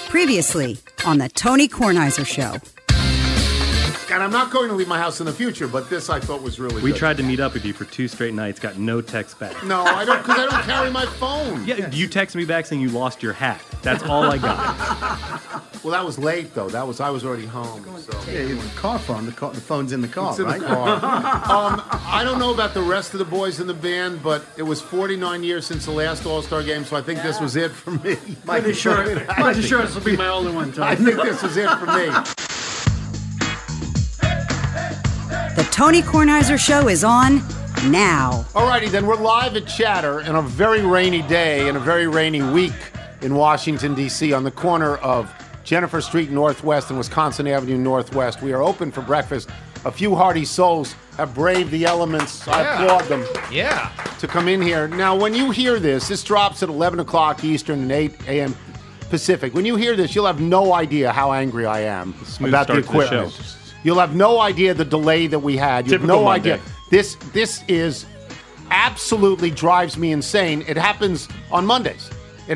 Previously on the Tony Kornheiser Show. And I'm not going to leave my house in the future, but this I thought was really good. We tried to meat up with you for 2 straight nights, got no text back. No, I don't, because I don't carry my phone. Yeah, you texted me back saying you lost your hat. That's all I got. Well, that was late, though. I was already home. So. Yeah, the car phone. The phone's in the car, It's in right? the car. I don't know about the rest of the boys in the band, but it was 49 years since the last All-Star game, so I think this was it for me. Pretty sure this will be my only one, Tony. I think this was it for me. The Tony Kornheiser Show is on now. Alrighty, then we're live at Chatter on a very rainy day and a very rainy week in Washington, D.C. on the corner of Jennifer Street Northwest and Wisconsin Avenue Northwest. We are open for breakfast. A few hardy souls have braved the elements. I applaud them. Yeah. To come in here. Now, when you hear this drops at 11 o'clock Eastern and 8 a.m. Pacific. When you hear this, you'll have no idea how angry I am about the equipment. You'll have no idea the delay that we had. You have no idea. This is absolutely drives me insane. It happens on Mondays.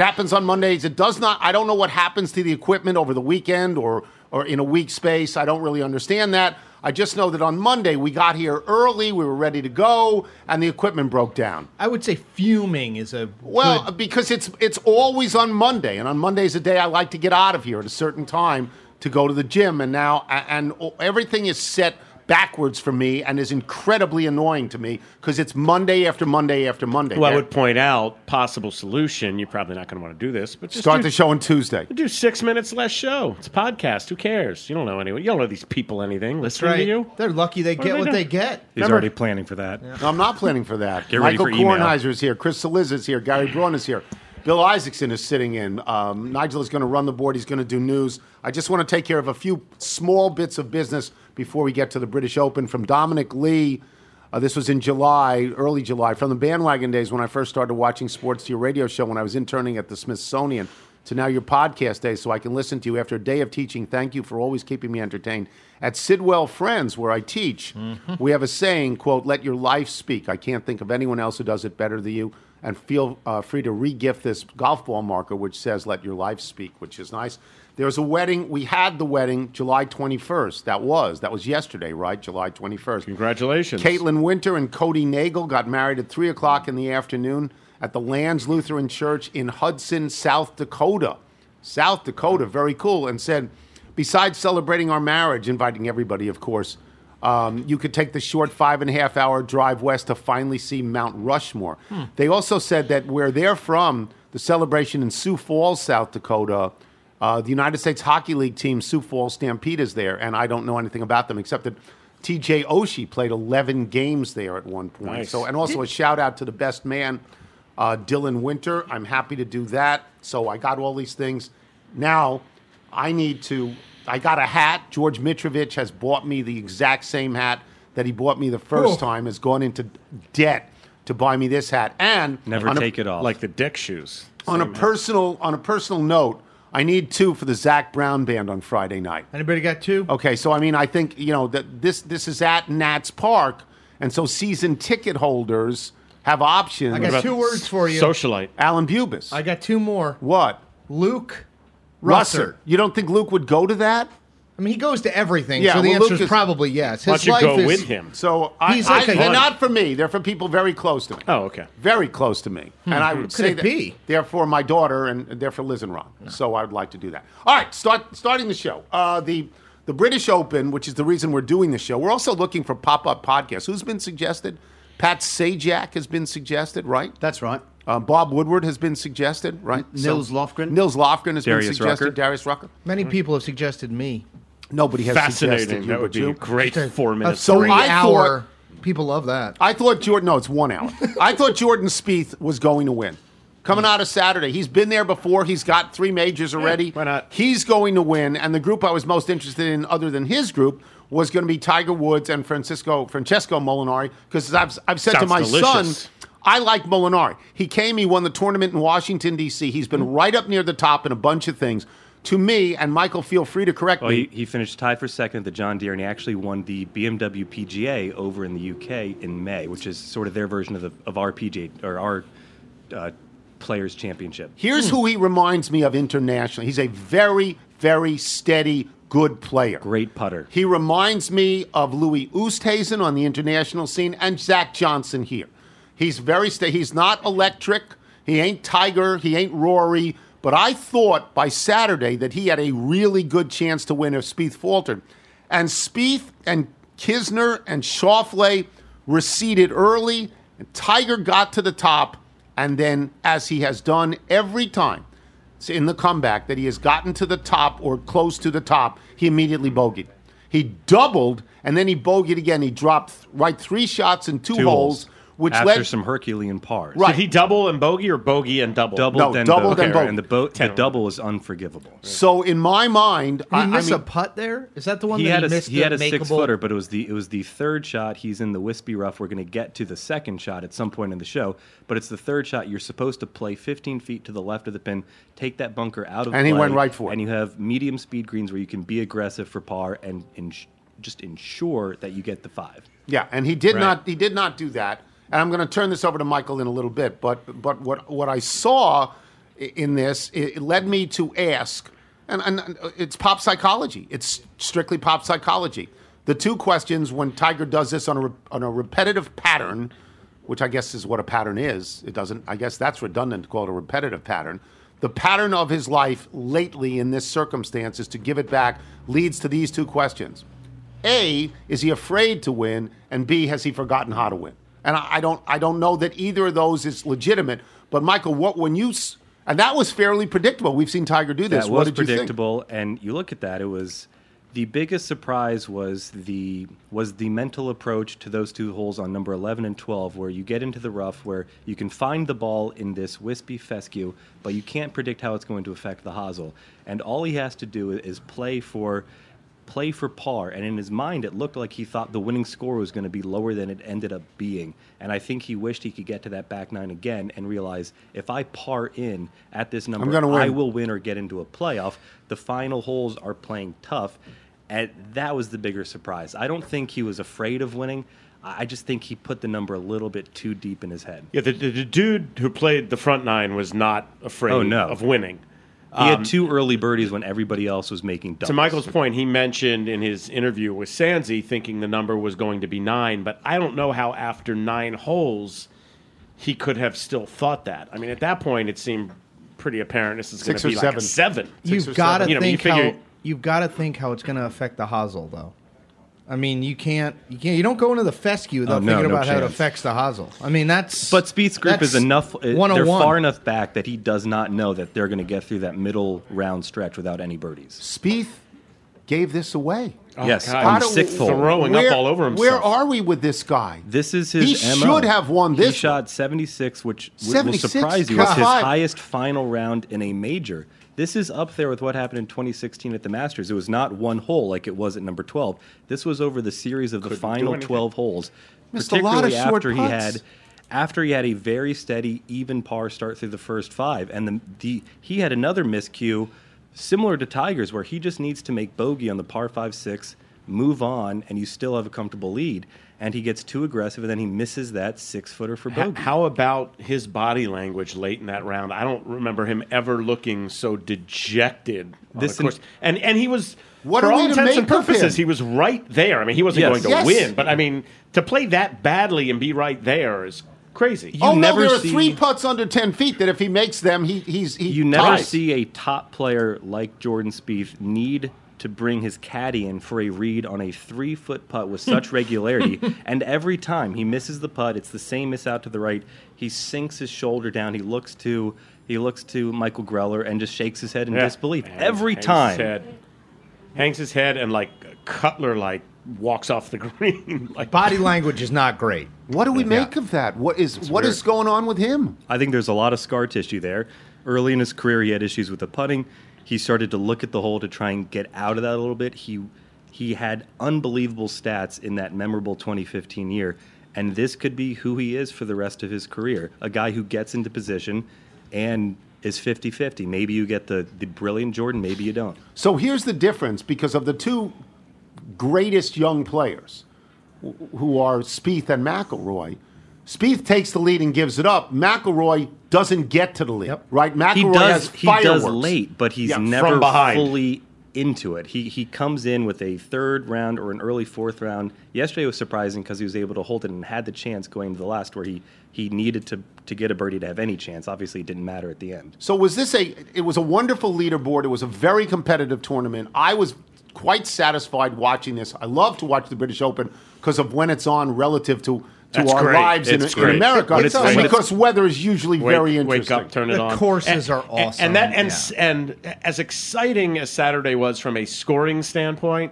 It does not. I don't know what happens to the equipment over the weekend or in a week space. I don't really understand that. I just know that on Monday we got here early, we were ready to go, and the equipment broke down. I would say fuming is a because it's always on Monday, and on Monday is a day I like to get out of here at a certain time to go to the gym, and now everything is set backwards for me and is incredibly annoying to me because it's Monday after Monday after Monday. Well, I would point out, possible solution, you're probably not going to want to do this, but just start the show on Tuesday. Do 6 minutes less show. It's a podcast. Who cares? You don't know anyone. You don't know these people anything. Listening to you. They're lucky they get what they get. He's already planning for that. No, I'm not planning for that. Get ready Michael for email. Kornheiser is here. Chris Saliz is here. Gary Braun is here. Bill Isaacson is sitting in. Nigel is going to run the board. He's going to do news. I just want to take care of a few small bits of business before we get to the British Open. From Dominic Lee, this was in July, early July, from the bandwagon days when I first started watching sports to your radio show when I was interning at the Smithsonian, to now your podcast days so I can listen to you after a day of teaching. Thank you for always keeping me entertained. At Sidwell Friends, where I teach, we have a saying, quote, let your life speak. I can't think of anyone else who does it better than you. And feel free to re-gift this golf ball marker, which says, let your life speak, which is nice. There's a wedding. We had the wedding July 21st. That was yesterday, right? July 21st. Congratulations. Caitlin Winter and Cody Nagel got married at 3 o'clock in the afternoon at the Lands Lutheran Church in Hudson, South Dakota. South Dakota, very cool. And said, besides celebrating our marriage, inviting everybody, of course, you could take the short 5.5-hour drive west to finally see Mount Rushmore. They also said that where they're from, the celebration in Sioux Falls, South Dakota, the United States Hockey League team, Sioux Falls Stampede, is there, and I don't know anything about them except that T.J. Oshie played 11 games there at one point. Nice. So, and also a shout-out to the best man, Dylan Winter. I'm happy to do that. So I got all these things. Now I got a hat. George Mitrovic has bought me the exact same hat that he bought me the first time, has gone into debt to buy me this hat. And Never take it off. Like the Dick shoes. On a personal note, I need 2 for the Zach Brown Band on Friday night. Anybody got 2? Okay, so I mean, I think, that this is at Nats Park, and so season ticket holders have options. I got 2 words for you. Socialite. Alan Bubis. I got 2 more. What? Luke Russer. You don't think Luke would go to that? I mean, he goes to everything, Yeah, so the well, answer Luke is is- probably yes. Why His don't you life go is, with him? So they're not for me. They're for people very close to me. Oh, okay. Very close to me. And I would say it that be? they're for my daughter and they're for Liz and Ron. So I would like to do that. All right, starting the show. The British Open, which is the reason we're doing the show. We're also looking for pop-up podcasts. Who's been suggested? Pat Sajak has been suggested, right? That's right. Bob Woodward has been suggested, right? Nils Lofgren. Nils Lofgren has Darius been suggested. Rucker. Darius Rucker. Many people have suggested me. Nobody has suggested Fascinating. you, That but would be you. a great A 4 minutes. So I 3-hour. People love that. I thought Jordan. No, it's 1 hour. I thought Jordan Spieth was going to win. Coming out of Saturday, he's been there before. He's got 3 majors already. why not? He's going to win. And the group I was most interested in, other than his group, was going to be Tiger Woods and Francesco Molinari. Because I've said to Sounds my delicious. son, I like Molinari. He won the tournament in Washington, D.C. He's been right up near the top in a bunch of things. To me, and Michael, feel free to correct Well, me. he finished tied for second at the John Deere, and he actually won the BMW PGA over in the UK in May, which is sort of their version of our PGA or our Players Championship. Here's who he reminds me of internationally. He's a very, very steady, good player. Great putter. He reminds me of Louis Oosthuizen on the international scene and Zach Johnson here. He's very steady. He's not electric. He ain't Tiger. He ain't Rory. But I thought by Saturday that he had a really good chance to win if Spieth faltered. And Spieth and Kisner and Schauffele receded early. And Tiger got to the top. And then, as he has done every time in the comeback that he has gotten to the top or close to the top, he immediately bogeyed. He doubled, and then he bogeyed again. He dropped right 3 shots in two holes, which after led some Herculean pars. Right. Did he double and bogey or bogey and double? Double, No, then double, bogey. then bogey. And the double was unforgivable. So in my mind, Did he miss I a mean, putt there? Is that the one He that had he a missed? he had a the 6-footer, but it was the third shot. He's in the wispy rough. We're going to get to the second shot at some point in the show, but it's the third shot. You're supposed to play 15 feet to the left of the pin, take that bunker out of And he play, went right for it. And you have medium speed greens where you can be aggressive for par and just ensure that you get the 5. yeah, and he did not do that. And I'm going to turn this over to Michael in a little bit. But what I saw in this, it led me to ask, and it's pop psychology. It's strictly pop psychology. The 2 questions when Tiger does this on a repetitive pattern, which I guess is what a pattern is. It doesn't. I guess that's redundant to call it a repetitive pattern. The pattern of his life lately in this circumstance is to give it back leads to these 2 questions. A, is he afraid to win? And B, has he forgotten how to win? And I don't know that either of those is legitimate. But Michael, and that was fairly predictable. We've seen Tiger do this. That What was did you think? predictable, and you look at that. It was the biggest surprise was the mental approach to those 2 holes on number 11 and 12, where you get into the rough, where you can find the ball in this wispy fescue, but you can't predict how it's going to affect the hosel. And all he has to do is play for par, and in his mind it looked like he thought the winning score was going to be lower than it ended up being, and I think he wished he could get to that back 9 again and realize if I par in at this number, I'm gonna win. I will win or get into a playoff. The final holes are playing tough, and that was the bigger surprise. I don't think he was afraid of winning. I just think he put the number a little bit too deep in his head. Yeah, the dude who played the front 9 was not afraid of winning. He had 2 early birdies when everybody else was making doubles. To Michael's point, he mentioned in his interview with Sansi thinking the number was going to be 9, but I don't know how after 9 holes he could have still thought that. I mean, at that point, it seemed pretty apparent this is going 6 to or be like 7. a 7. You've got to You know, you think figure- you've got to think how it's going to affect the hosel, though. I mean, you don't go into the fescue without thinking about how it affects the hosel. I mean, that's. But Spieth's group is enough. They're 101. far enough back that he does not know that they're going to get through that middle round stretch without any birdies. Spieth gave this away. Yes, God. on How the do- 6th hole. Throwing up all over himself. Where are we with this guy? This is his He MO. should have won this He shot 76, which will 76? surprise you. It's his God. highest final round in a major. This is up there with what happened in 2016 at the Masters. It was not 1 hole like it was at number 12. This was over the series of the final 12 holes, Missed a lot of particularly short after putts. after he had a very steady, even par start through the first 5. And he had another miscue similar to Tiger's, where he just needs to make bogey on the par 5-6, move on, and you still have a comfortable lead. And he gets too aggressive, and then he misses that 6-footer for bogey. How about his body language late in that round? I don't remember him ever looking so dejected. This course. And he was, What for are we all to intents and make of purposes, him? he was right there. I mean, he wasn't Yes. going to Yes. win, but I mean, to play that badly and be right there is crazy. Oh, never no, there are see- 3 putts under 10 feet that if he makes them, he You never ties. see a top player like Jordan Spieth need to bring his caddy in for a read on a 3-foot putt with such regularity, and every time he misses the putt, it's the same miss out to the right. He sinks his shoulder down. He looks to Michael Greller and just shakes his head in disbelief every time. Hangs his head and like Cutler walks off the green. Body language is not great. What do we make of that? What is going on with him? I think there's a lot of scar tissue there. Early in his career, he had issues with the putting. He started to look at the hole to try and get out of that a little bit. He had unbelievable stats in that memorable 2015 year, and this could be who he is for the rest of his career. A guy who gets into position and is 50-50. Maybe you get the brilliant Jordan, maybe you don't. So here's the difference because of the 2 greatest young players, who are Spieth and McIlroy. Spieth takes the lead and gives it up. McIlroy doesn't get to the lead, right? McIlroy has fireworks. He does late, but he's never fully into it. He comes in with a third round or an early fourth round. Yesterday was surprising because he was able to hold it and had the chance going to the last where he needed to get a birdie to have any chance. Obviously, it didn't matter at the end. So it was a wonderful leaderboard. It was a very competitive tournament. I was quite satisfied watching this. I love to watch the British Open because of when it's on relative to our lives in America. Because weather is usually very interesting. Wake up, turn it on. The courses are awesome. And as exciting as Saturday was from a scoring standpoint,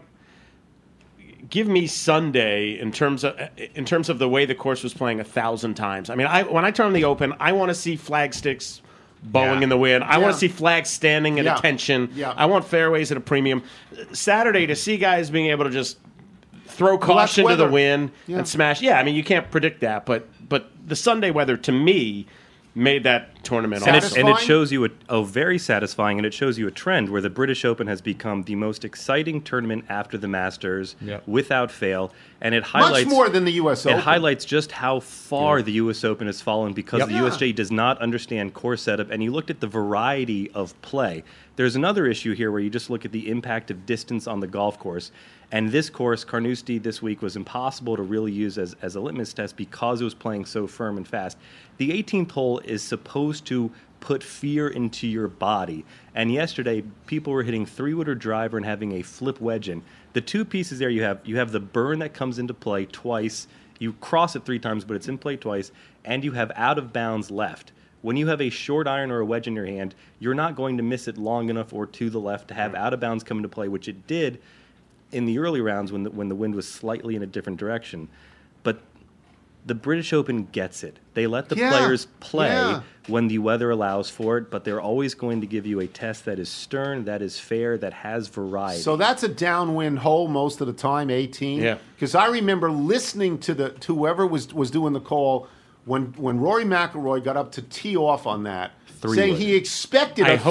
give me Sunday in terms of the way the course was playing 1,000 times. I mean, when I turn the Open, I want to see flag sticks bowling in the wind. I want to see flags standing at attention. Yeah. I want fairways at a premium. Saturday, to see guys being able to just throw caution to the wind and smash. Yeah, I mean, you can't predict that, but the Sunday weather, to me, made that tournament awesome. And it shows you very satisfying, and it shows you a trend where the British Open has become the most exciting tournament after the Masters, without fail. And it highlights much more than the U.S. Open. It highlights just how far the U.S. Open has fallen because the USGA does not understand course setup. And you looked at the variety of play. There's another issue here where you just look at the impact of distance on the golf course. And this course, Carnoustie this week, was impossible to really use as a litmus test because it was playing so firm and fast. The 18th hole is supposed to put fear into your body. And yesterday, people were hitting 3-wooder driver and having a flip wedge in. The two pieces there you have the burn that comes into play twice. You cross it 3 times, but it's in play twice. And you have out of bounds left. When you have a short iron or a wedge in your hand, you're not going to miss it long enough or to the left to have out of bounds come into play, which it did in the early rounds when the wind was slightly in a different direction. But the British Open gets it. They let the players play when the weather allows for it, but they're always going to give you a test that is stern, that is fair, that has variety. So that's a downwind hole most of the time, 18. Yeah. Because I remember listening to whoever was doing the call when Rory McIlroy got up to tee off on that, saying he expected a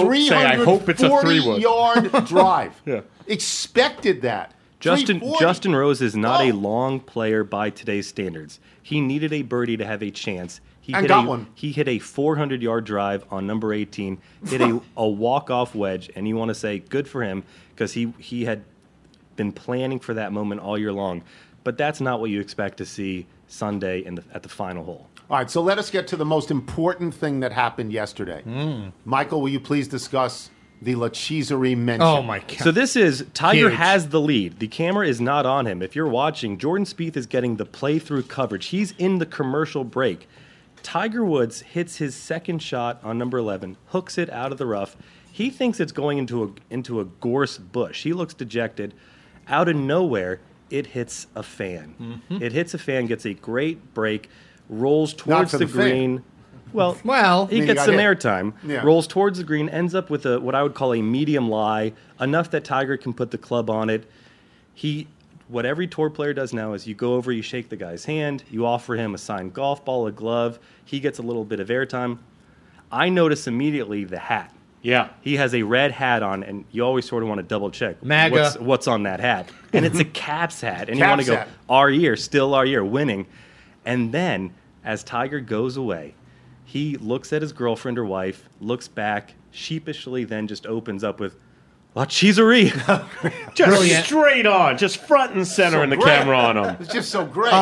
340-yard drive. Expected that. Justin Rose is not a long player by today's standards. He needed a birdie to have a chance. He hit a 400-yard drive on number 18, hit a walk-off wedge, and you want to say good for him because he had been planning for that moment all year long. But that's not what you expect to see Sunday at the final hole. All right, so let us get to the most important thing that happened yesterday. Michael, will you please discuss the Lacheserie mention? Oh, my God. So this is, Tiger has the lead. The camera is not on him. If you're watching, Jordan Spieth is getting the play-through coverage. He's in the commercial break. Tiger Woods hits his second shot on number 11, hooks it out of the rough. He thinks it's going into a gorse bush. He looks dejected. Out of nowhere, it hits a fan. It hits a fan, gets a great break, rolls towards the green. Well, he gets some airtime, rolls towards the green, ends up with what I would call a medium lie, enough that Tiger can put the club on it. What every tour player does now is you go over, you shake the guy's hand, you offer him a signed golf ball, a glove. He gets a little bit of airtime. I notice immediately the hat. Yeah. He has a red hat on, and you always sort of want to double check MAGA. What's on that hat. And it's a Caps hat. And you want to go, our year, winning. And then, as Tiger goes away, he looks at his girlfriend or wife, looks back, sheepishly then just opens up with, Lacheserie. Just straight on, just front and center in the camera on him. It's just so great.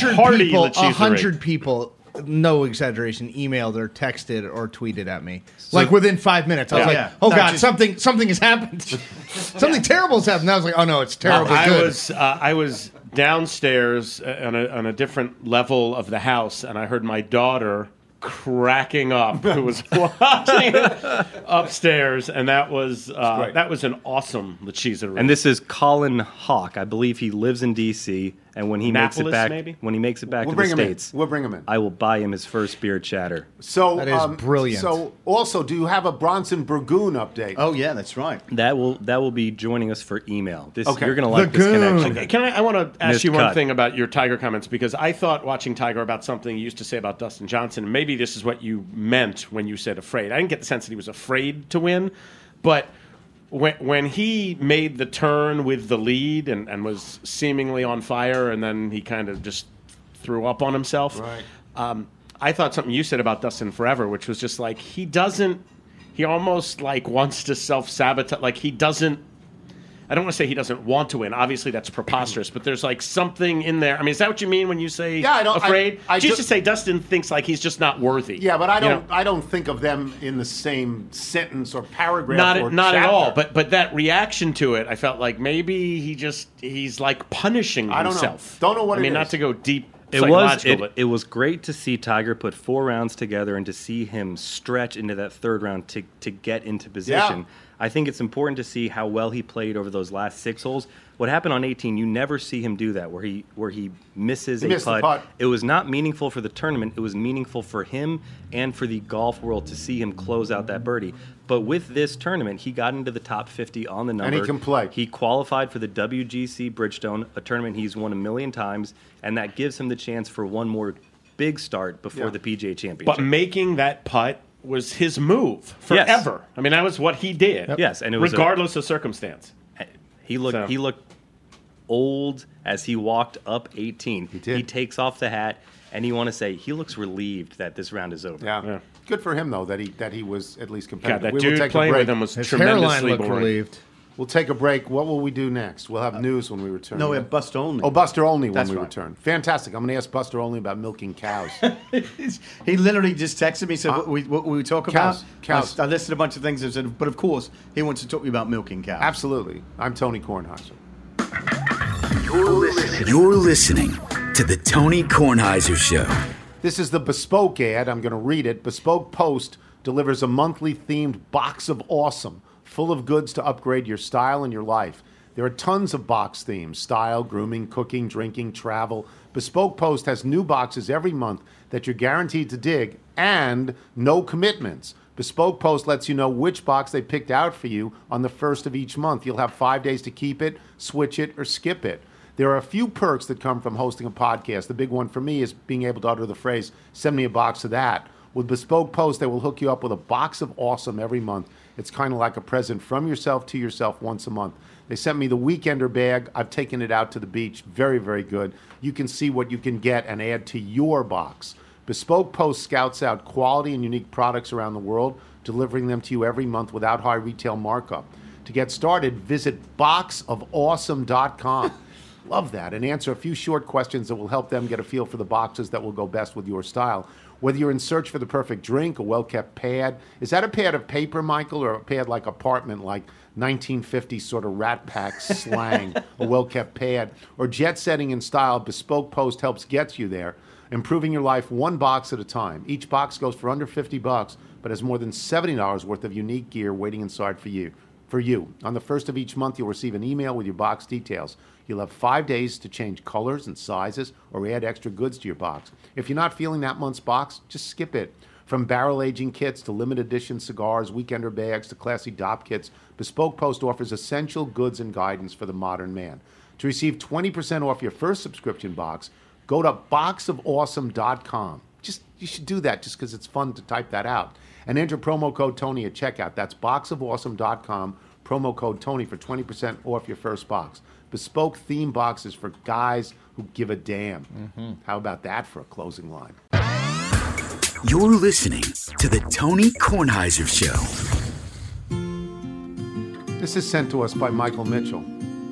100 people, no exaggeration, emailed or texted or tweeted at me. Like within 5 minutes. I was like, oh, God, something has happened. Something terrible has happened. I was like, oh, no, it's terrible. I was downstairs on a different level of the house, and I heard my daughter cracking up who was watching it upstairs, and that was an awesome Lacheserie. And this is Colin Hawk. I believe he lives in D.C. And when he makes it back, to the States, we'll bring him in. I will buy him his first beer chatter. So that is brilliant. So also, do you have a Bronson Burgoon update? Oh yeah, that's right. That will be joining us for email. You're going to like this connection. I want to ask you one thing about your Tiger comments, because I thought watching Tiger about something you used to say about Dustin Johnson, and maybe this is what you meant when you said afraid. I didn't get the sense that he was afraid to win, but when he made the turn with the lead and was seemingly on fire, and then he kind of just threw up on himself. Right. I thought something you said about Dustin Forever, which was just like he almost like wants to self-sabotage. Like he doesn't. I don't want to say he doesn't want to win. Obviously, that's preposterous. But there's like something in there. I mean, is that what you mean when you say afraid? I just to say Dustin thinks like he's just not worthy. Yeah, but I don't think of them in the same sentence or paragraph. Not at all. But that reaction to it, I felt like maybe he's like punishing himself. Don't know what I mean, it is. not to go deep. It was great to see Tiger put 4 rounds together and to see him stretch into that 3rd round to get into position. Yeah. I think it's important to see how well he played over those last 6 holes. What happened on 18, you never see him do that, where he misses a missed the putt. putt. It was not meaningful for the tournament. It was meaningful for him and for the golf world to see him close out that birdie. But with this tournament, he got into the top 50 on the number. And he can play. He qualified for the WGC Bridgestone, a tournament he's won 1 million times, and that gives him the chance for one more big start before the PGA Championship. But making that putt was his move forever. Yes. I mean, that was what he did. Yep. Yes, and it was regardless of circumstance. He looked old as he walked up 18. He did. He takes off the hat, and you want to say he looks relieved that this round is over. Yeah. Good for him though that he was at least competitive. God, that dude playing with him was His tremendously hairline looked boring. relieved. We'll take a break. What will we do next? We'll have news when we return. No, we have Buster Olney. Oh, Buster Olney when That's we right. return. Fantastic. I'm going to ask Buster Olney about milking cows. He literally just texted me, said what we talk Cows. about. Cows. I listed a bunch of things and said, but of course, he wants to talk to me about milking cows. Absolutely. I'm Tony Kornheiser. You're listening to the Tony Kornheiser Show. This is the Bespoke ad. I'm going to read it. Bespoke Post delivers a monthly themed box of awesome, full of goods to upgrade your style and your life. There are tons of box themes: style, grooming, cooking, drinking, travel. Bespoke Post has new boxes every month that you're guaranteed to dig, and no commitments. Bespoke Post lets you know which box they picked out for you on the first of each month. You'll have 5 days to keep it, switch it, or skip it. There are a few perks that come from hosting a podcast. The big one for me is being able to utter the phrase, "Send me a box of that." With Bespoke Post, they will hook you up with a box of awesome every month. It's kind of like a present from yourself to yourself once a month. They sent me the Weekender bag. I've taken it out to the beach. Very, very good. You can see what you can get and add to your box. Bespoke Post scouts out quality and unique products around the world, delivering them to you every month without high retail markup. To get started, visit boxofawesome.com. Love that. And answer a few short questions that will help them get a feel for the boxes that will go best with your style. Whether you're in search for the perfect drink, a well-kept pad. Is that a pad of paper, Michael, or a pad like apartment, like 1950s sort of Rat Pack slang, a well-kept pad? Or jet-setting in style, Bespoke Post helps get you there, improving your life one box at a time. Each box goes for under $50, but has more than $70 worth of unique gear waiting inside for you. On the first of each month, you'll receive an email with your box details. You'll have 5 days to change colors and sizes or add extra goods to your box. If you're not feeling that month's box, just skip it. From barrel aging kits to limited edition cigars, Weekender bags to classy DOP kits, Bespoke Post offers essential goods and guidance for the modern man. To receive 20% off your first subscription box, go to boxofawesome.com. You should do that just because it's fun to type that out. And enter promo code Tony at checkout. That's boxofawesome.com, promo code Tony for 20% off your first box. Bespoke theme boxes for guys who give a damn. How about that for a closing line? You're listening to the Tony Kornheiser Show. This is sent to us by Michael Mitchell.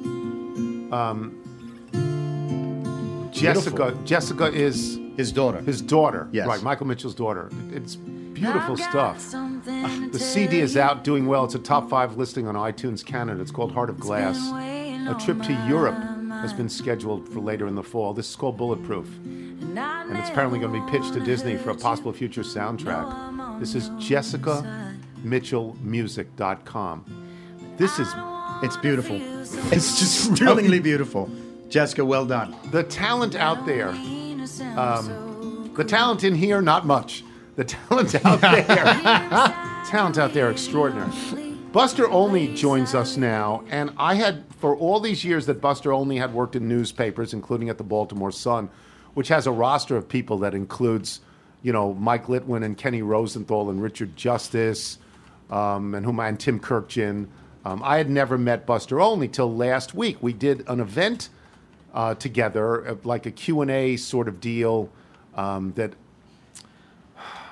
Jessica is His daughter. his daughter. Yes. Right, Michael Mitchell's daughter. It's beautiful stuff. The CD is out, doing well. It's a top 5 listing on iTunes Canada. It's called Heart of Glass. A trip to Europe has been scheduled for later in the fall. This is called Bulletproof. And it's apparently going to be pitched to Disney for a possible future soundtrack. This is JessicaMitchellMusic.com. It's beautiful. It's just stunningly beautiful. Jessica, well done. The talent out there, the talent in here, not much. The talent out there, extraordinary. Buster Olney joins us now, and I had, for all these years that Buster Olney had worked in newspapers, including at the Baltimore Sun, which has a roster of people that includes, Mike Litwin and Kenny Rosenthal and Richard Justice, and Tim Kirkjian. I had never met Buster Olney till last week. We did an event together, like a Q&A sort of deal that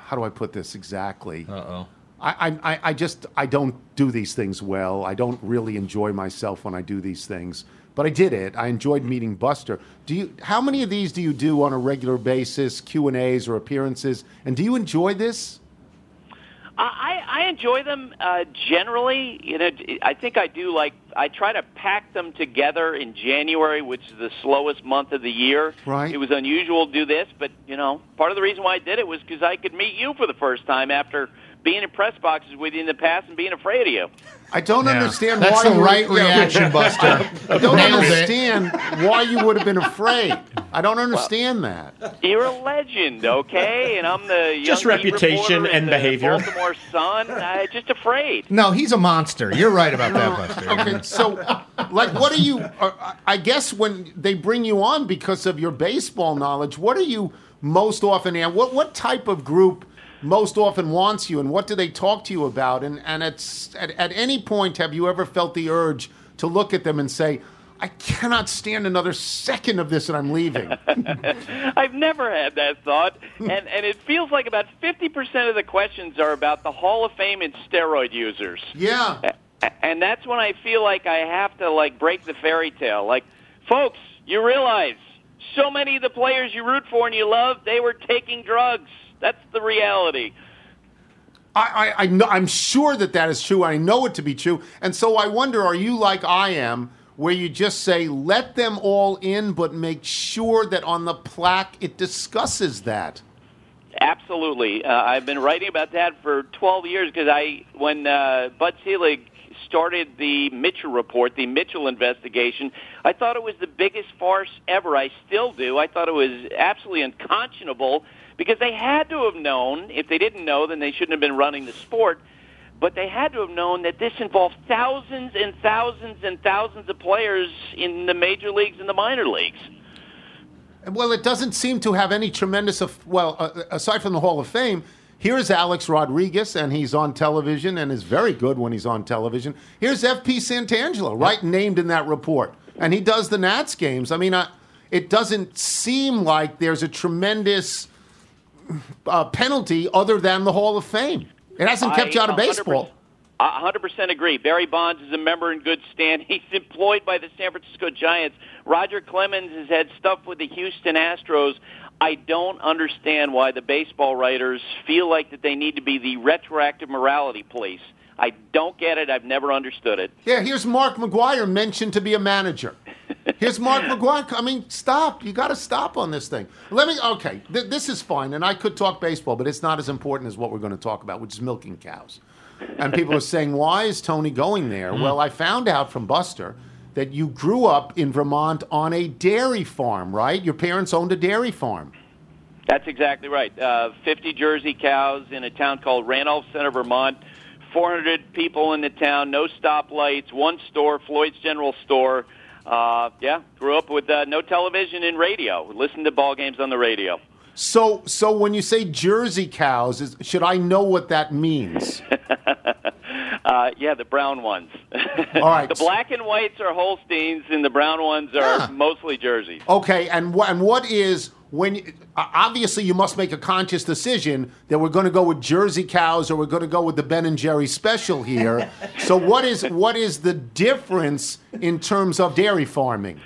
how do I put this exactly? Uh-oh. I don't do these things well. I don't really enjoy myself when I do these things. But I did it. I enjoyed meeting Buster. How many of these do you do on a regular basis, Q&As or appearances? And do you enjoy this? I enjoy them generally. I think I do. I try to pack them together in January, which is the slowest month of the year. Right. It was unusual to do this, but part of the reason why I did it was because I could meet you for the first time after being in press boxes with you in the past and being afraid of you. I don't understand That's why. the right reaction, Buster. I don't understand why you would have been afraid. I don't understand that. You're a legend, okay? And I'm the young just reputation and behavior. Baltimore Sun. Just afraid. No, he's a monster. You're right about that, Buster. Okay, so, what are you? I guess when they bring you on because of your baseball knowledge, what are you most often? What type of group most often wants you, and what do they talk to you about? And at any point, have you ever felt the urge to look at them and say, I cannot stand another second of this and I'm leaving? I've never had that thought, and it feels like about 50% of the questions are about the Hall of Fame and steroid users. Yeah. And that's when I feel like I have to, break the fairy tale. Folks, you realize so many of the players you root for and you love, they were taking drugs. That's the reality. I know, I'm sure that is true. I know it to be true. And so I wonder, are you like I am, where you just say, let them all in, but make sure that on the plaque it discusses that? Absolutely. I've been writing about that for 12 years because when Bud Selig started the Mitchell report, the Mitchell investigation, I thought it was the biggest farce ever. I still do. I thought it was absolutely unconscionable because they had to have known. If they didn't know, then they shouldn't have been running the sport. But they had to have known that this involved thousands and thousands and thousands of players in the major leagues and the minor leagues. Well, it doesn't seem to have any tremendous, aside from the Hall of Fame, here's Alex Rodriguez, and he's on television and is very good when he's on television. Here's F.P. Santangelo, right, named in that report. And he does the Nats games. I mean, it doesn't seem like there's a tremendous penalty other than the Hall of Fame. It hasn't kept you out of baseball. 100% agree. Barry Bonds is a member in good stand. He's employed by the San Francisco Giants. Roger Clemens has had stuff with the Houston Astros. I don't understand why the baseball writers feel like that they need to be the retroactive morality police. I don't get it. I've never understood it. Yeah, here's Mark McGwire mentioned to be a manager. Here's Mark McGwire. I mean, stop. You got to stop on this thing. Okay, this is fine, and I could talk baseball, but it's not as important as what we're going to talk about, which is milking cows. And people are saying, why is Tony going there? Well, I found out from Buster that you grew up in Vermont on a dairy farm, right? Your parents owned a dairy farm. That's exactly right. 50 Jersey cows in a town called Randolph Center, Vermont. 400 people in the town, no stoplights, one store, Floyd's General Store. Grew up with no television and radio. Listened to ball games on the radio. So when you say Jersey cows, should I know what that means? The brown ones. All right. The black and whites are Holsteins, and the brown ones are mostly Jerseys. Okay, and what is obviously you must make a conscious decision that we're going to go with Jersey cows or we're going to go with the Ben and Jerry special here. So what is the difference in terms of dairy farming?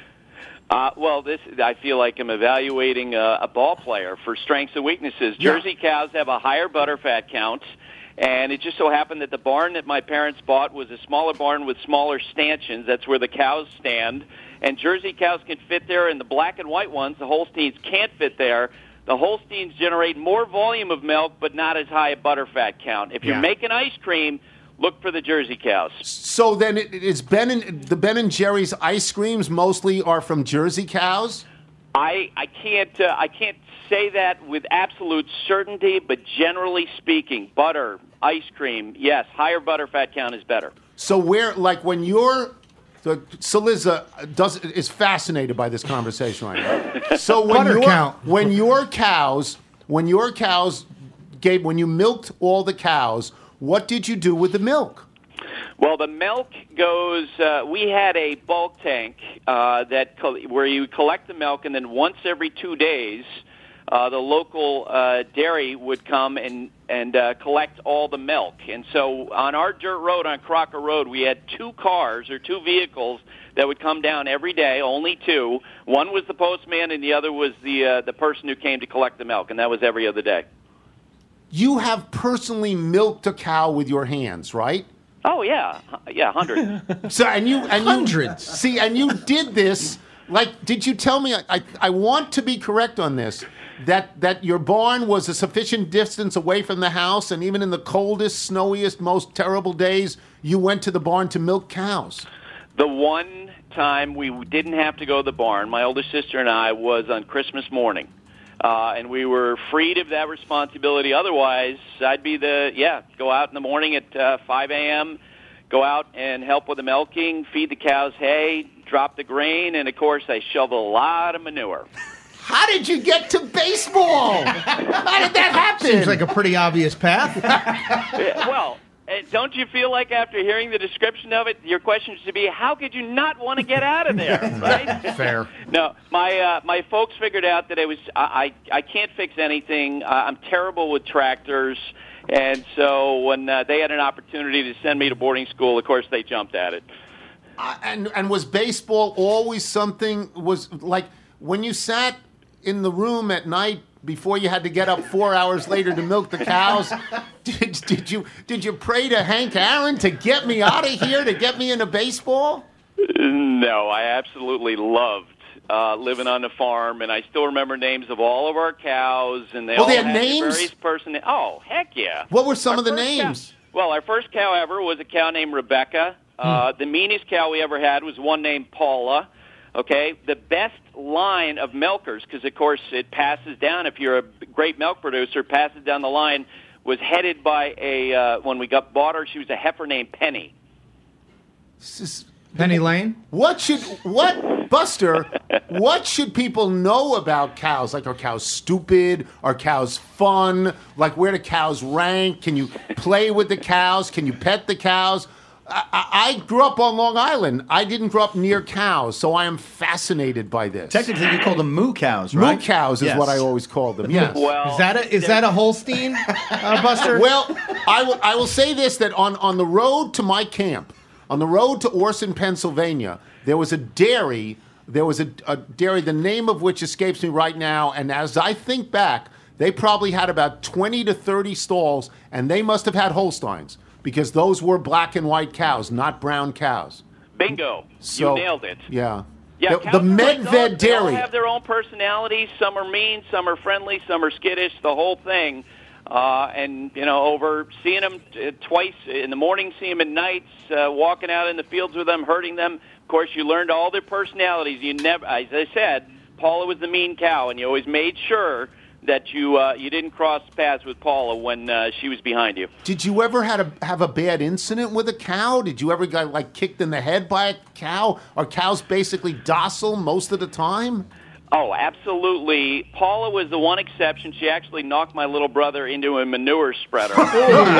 I feel like I'm evaluating a ball player for strengths and weaknesses. Jersey cows have a higher butterfat count, and it just so happened that the barn that my parents bought was a smaller barn with smaller stanchions. That's where the cows stand. And Jersey cows can fit there, and the black and white ones, the Holsteins, can't fit there. The Holsteins generate more volume of milk, but not as high a butterfat count. If you're making ice cream, look for the Jersey cows. So then, the Ben and Jerry's ice creams mostly are from Jersey cows? I can't say that with absolute certainty, but generally speaking, butter, ice cream, yes, higher butterfat count is better. So Saliza is fascinated by this conversation right now. So when you milked all the cows, what did you do with the milk? Well, the milk goes. We had a bulk tank where you collect the milk, and then once every 2 days, the local dairy would come and collect all the milk. And so on our dirt road, on Crocker Road, we had 2 cars or 2 vehicles that would come down every day, only 2. One was the postman, and the other was the person who came to collect the milk, and that was every other day. You have personally milked a cow with your hands, right? Oh, yeah. Yeah, hundreds. So, and you Hundreds. See, and you did this, like, did you tell me, I want to be correct on this, that your barn was a sufficient distance away from the house, and even in the coldest, snowiest, most terrible days, you went to the barn to milk cows? The one time we didn't have to go to the barn, my older sister and I, was on Christmas morning. And we were freed of that responsibility. Otherwise, I'd be go out in the morning at 5 a.m., go out and help with the milking, feed the cows hay, drop the grain, and, of course, I shovel a lot of manure. How did you get to baseball? How did that happen? Seems like a pretty obvious path. Well, don't you feel like after hearing the description of it, your question should be, how could you not want to get out of there, right? Fair. No, my folks figured out that it was I can't fix anything. I'm terrible with tractors, and so when they had an opportunity to send me to boarding school, of course they jumped at it. And was baseball always something, was like when you sat in the room at night before you had to get up 4 hours later to milk the cows, did you pray to Hank Aaron to get me out of here, to get me into baseball? No, I absolutely loved living on the farm, and I still remember names of all of our cows, and they all had had names? various person. Oh, heck yeah! What were some Our of the first names? Well, our first cow ever was a cow named Rebecca. The meanest cow we ever had was one named Paula. Okay, the best line of milkers, because of course it passes down. If you're a great milk producer, passes down the line. Was headed by when we bought her, she was a heifer named Penny. Penny Lane? Buster, what should people know about cows? Like, are cows stupid? Are cows fun? Like, where do cows rank? Can you play with the cows? Can you pet the cows? I grew up on Long Island. I didn't grow up near cows, so I am fascinated by this. Technically, you call them moo cows, right? Moo cows is what I always called them, yes. Well, Is that a Holstein, Buster? Well, I will say this, that on the road to my camp, on the road to Orson, Pennsylvania, there was a dairy. There was a dairy, the name of which escapes me right now, and as I think back, they probably had about 20 to 30 stalls, and they must have had Holsteins, because those were black and white cows, not brown cows. Bingo. So, you nailed it. Yeah. Yeah, The Medved they all dairy. have their own personalities. Some are mean, some are friendly, some are skittish, the whole thing. And, over seeing them twice in the morning, seeing them at nights, walking out in the fields with them, herding them. Of course, you learned all their personalities. You never, as I said, Paula was the mean cow, and you always made sure that you didn't cross paths with Paula when she was behind you. Did you ever have a bad incident with a cow? Did you ever get kicked in the head by a cow? Are cows basically docile most of the time? Oh, absolutely. Paula was the one exception. She actually knocked my little brother into a manure spreader. No!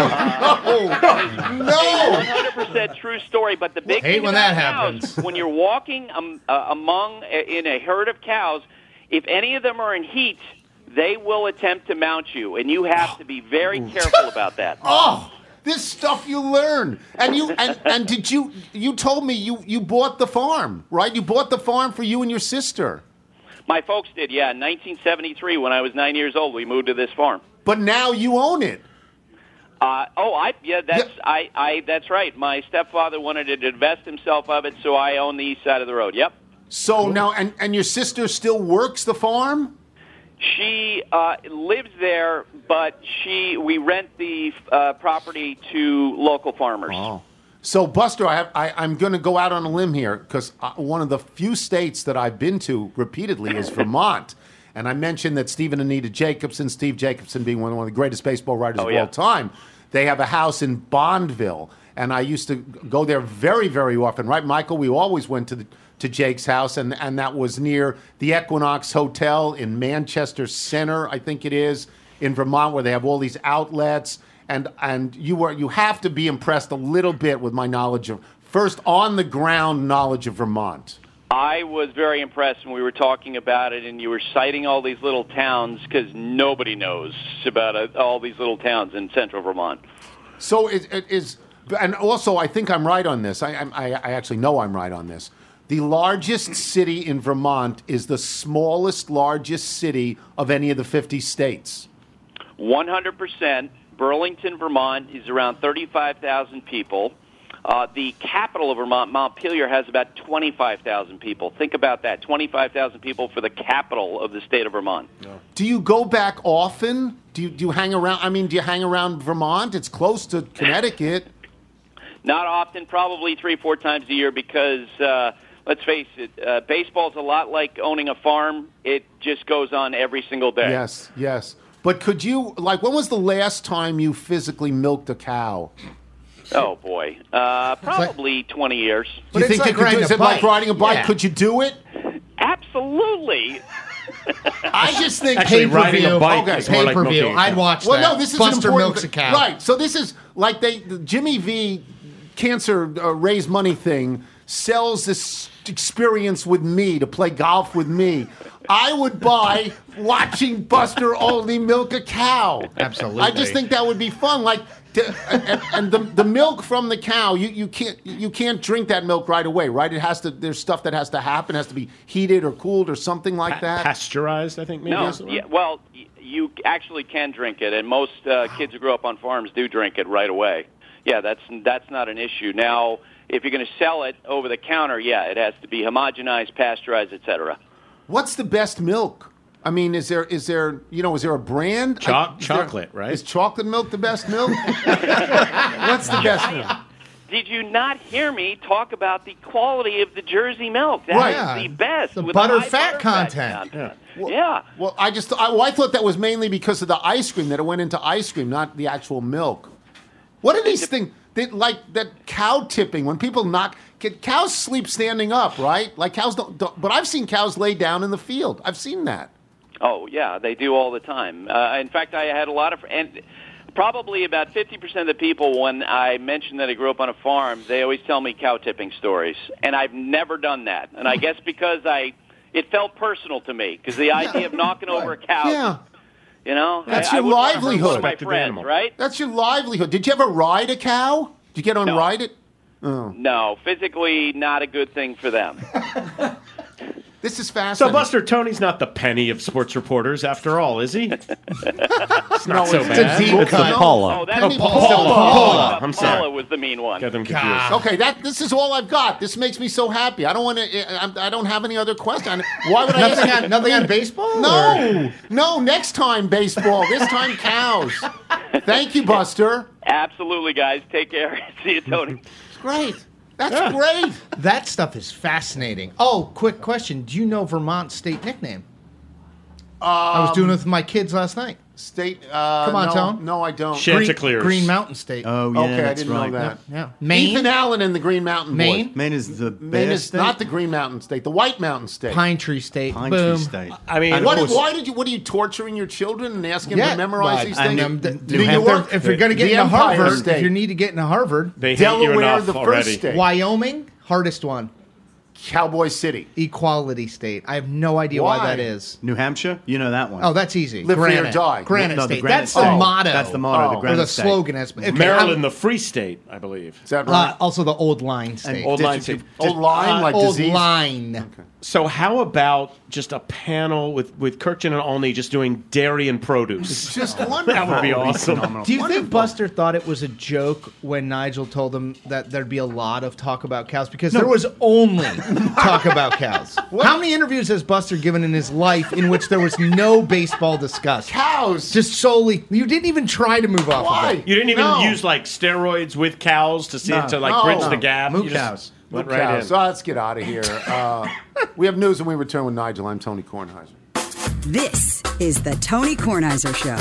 100% true story. But the big Hate thing when about that cows, happens. when you're walking in a herd of cows, if any of them are in heat, they will attempt to mount you, and you have to be very careful about that. Oh, this stuff you learn. And did you told me you bought the farm, right? You bought the farm for you and your sister. My folks did, yeah. In 1973, when I was 9 years old, we moved to this farm. But now you own it. That's right. My stepfather wanted to divest himself of it, so I own the east side of the road. Yep. So now, and your sister still works the farm? She lives there, but we rent the property to local farmers. Oh. So, Buster, I'm going to go out on a limb here because one of the few states that I've been to repeatedly is Vermont. And I mentioned that Steve Jacobson being one of the greatest baseball writers of all time, they have a house in Bondville. And I used to go there very, very often, right, Michael? We always went to Jake's house, and that was near the Equinox Hotel in Manchester Center, I think it is, in Vermont, where they have all these outlets. And you have to be impressed a little bit with my knowledge of, first, on-the-ground knowledge of Vermont. I was very impressed when we were talking about it, and you were citing all these little towns because nobody knows about all these little towns in central Vermont. So it is, and also I think I'm right on this. I actually know I'm right on this. The largest city in Vermont is the largest city of any of the 50 states. 100%. Burlington, Vermont is around 35,000 people. The capital of Vermont, Montpelier, has about 25,000 people. Think about that, 25,000 people for the capital of the state of Vermont. Yeah. Do you go back often? Do you hang around? I mean, do you hang around Vermont? It's close to Connecticut. Not often, probably 3-4 times a year because, let's face it, baseball's a lot like owning a farm. It just goes on every single day. Yes. But could you, when was the last time you physically milked a cow? Oh, boy. Probably 20 years. Do you think is it like riding a bike? Yeah. Could you do it? Absolutely. I just think actually riding a bike is more like milking a cow. I'd watch that. Well, no, this is Buster important. Milks a cow. Right. So this is like the Jimmy V cancer raise money thing sells this experience with me to play golf with me. I would buy watching Buster only milk a cow. Absolutely. I just think that would be fun. And the milk from the cow, you can't drink that milk right away, right? There's stuff that has to happen. It has to be heated or cooled or something like that. Pasteurized, I think. Maybe. No, well, you actually can drink it, and most kids who grow up on farms do drink it right away. Yeah, that's not an issue. Now, if you're going to sell it over the counter, it has to be homogenized, pasteurized, etc. What's the best milk? I mean, is there a brand? Chocolate, right? Is chocolate milk the best milk? What's the best milk? Did you not hear me talk about the quality of the Jersey milk? That is the best. The with butter high fat butter content. Well, I thought that was mainly because of the ice cream, that it went into ice cream, not the actual milk. What are these things? Like that cow tipping, when people cows sleep standing up, right? Like cows don't, but I've seen cows lay down in the field. I've seen that. Oh, yeah, they do all the time. In fact, I had a lot of, and probably about 50% of the people, when I mention that I grew up on a farm, they always tell me cow tipping stories. And I've never done that. And I guess because it felt personal to me, because the idea of knocking over a cow. Yeah. That's I your livelihood. My friends, right? That's your livelihood. Did you ever ride a cow? Did you get on ride it? Oh. No, physically not a good thing for them. This is fascinating. So, Buster, Tony's not the penny of sports reporters after all, is he? It's not so bad. It's the Paula. Oh, that's Paula. I'm sorry. Paula was the mean one. Got them confused. Okay, this is all I've got. This makes me so happy. I don't want to. I don't have any other question. Why would I? Nothing on baseball? No. Next time baseball. This time cows. Thank you, Buster. Absolutely, guys. Take care. See you, Tony. It's great. That's great. That stuff is fascinating. Oh, quick question. Do you know Vermont's state nickname? I was doing it with my kids last night. State. Come on, Tone. No, I don't. Chanticleers. Green Mountain State. Oh, yeah, Okay, I that's didn't right. know that. Yeah. Maine. Ethan Allen in the Green Mountain Maine. Boys. Maine is the Maine best is state. not the Green Mountain State. The White Mountain State. Pine Tree State. Pine Boom. Tree State. I mean, What are you torturing your children and asking them to memorize these things? New York. If you're going to get into Empire Harvard, State. if you need to get into Harvard, they hate you Delaware, enough the already. first state. Wyoming, hardest one. Cowboy City. Equality State. I have no idea why that is. New Hampshire? You know that one. Oh, that's easy. Live free or Granite. die. Granite No, the State. Granite That's State. the motto. That's the motto, the Or Granite the State. slogan. Okay, Maryland, the Free State, I believe. Is that right? also the Old Line State. Old Line State. Old line, like Old disease? Line. Okay. So how about just a panel with Kirkchin and Olney just doing dairy and produce? It's just wonderful. That would be awesome. Do you think Buster thought it was a joke when Nigel told him that there'd be a lot of talk about cows? Because there was only talk about cows. How many interviews has Buster given in his life in which there was no baseball discussed? Cows. Just solely. You didn't even try to move off Why? of it. You didn't even No. use like steroids with cows to see it to like bridge the gap. Moo You just cows. went Cows. right in. So let's get out of here. We have news when we return with Nigel. I'm Tony Kornheiser. This is the Tony Kornheiser Show.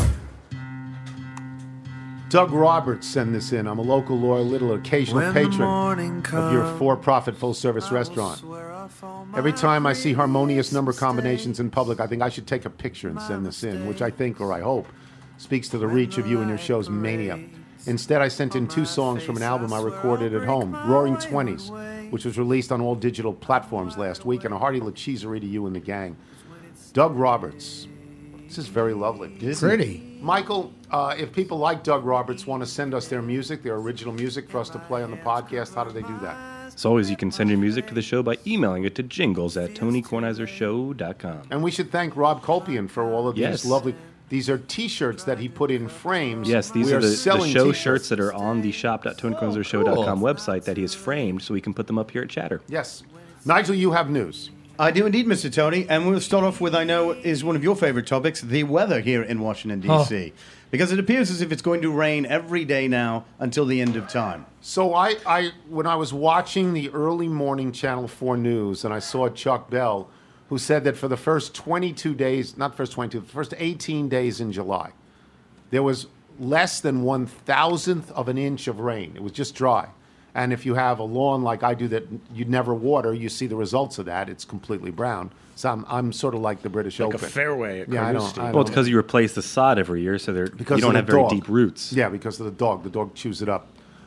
Doug Roberts sent this in. I'm a local, loyal, little occasional patron of your for-profit full-service restaurant. Every time I see harmonious number combinations in public, I think I should take a picture and send this in, which I think, or I hope, speaks to the reach of you and your show's mania. Instead, I sent in 2 songs from an album I recorded at home, Roaring Twenties, which was released on all digital platforms last week, and a hearty lacheserie to you and the gang. Doug Roberts. This is very lovely. Pretty. Michael, if people like Doug Roberts want to send us their music, their original music for us to play on the podcast, how do they do that? As always, you can send your music to the show by emailing it to jingles@TonyKornizershow.com. And we should thank Rob Kolpian for all of Yes. these lovely... These are T-shirts that he put in frames. Yes, these We are the selling show T-shirts. shirts that are on the shop.TonyKornizershow.com website that he has framed so we can put them up here at Chatter. Yes. Nigel, you have news. I do indeed, Mr. Tony, and we'll start off with, I know, is one of your favorite topics, the weather here in Washington, D.C. Because it appears as if it's going to rain every day now until the end of time. So I when I was watching the early morning Channel 4 news, and I saw Chuck Bell, who said that for the first 22 days, not first 22, the first 18 days in July, there was less than 1,000th of an inch of rain. It was just dry. And if you have a lawn like I do that you'd never water, you see the results of that. It's completely brown. So I'm sort of like the British Open. Like a fairway at Yeah, I Carnoustie. don't- Well, it's because you replace the sod every year, so you don't have very deep roots. Yeah, because of the dog. The dog chews it up.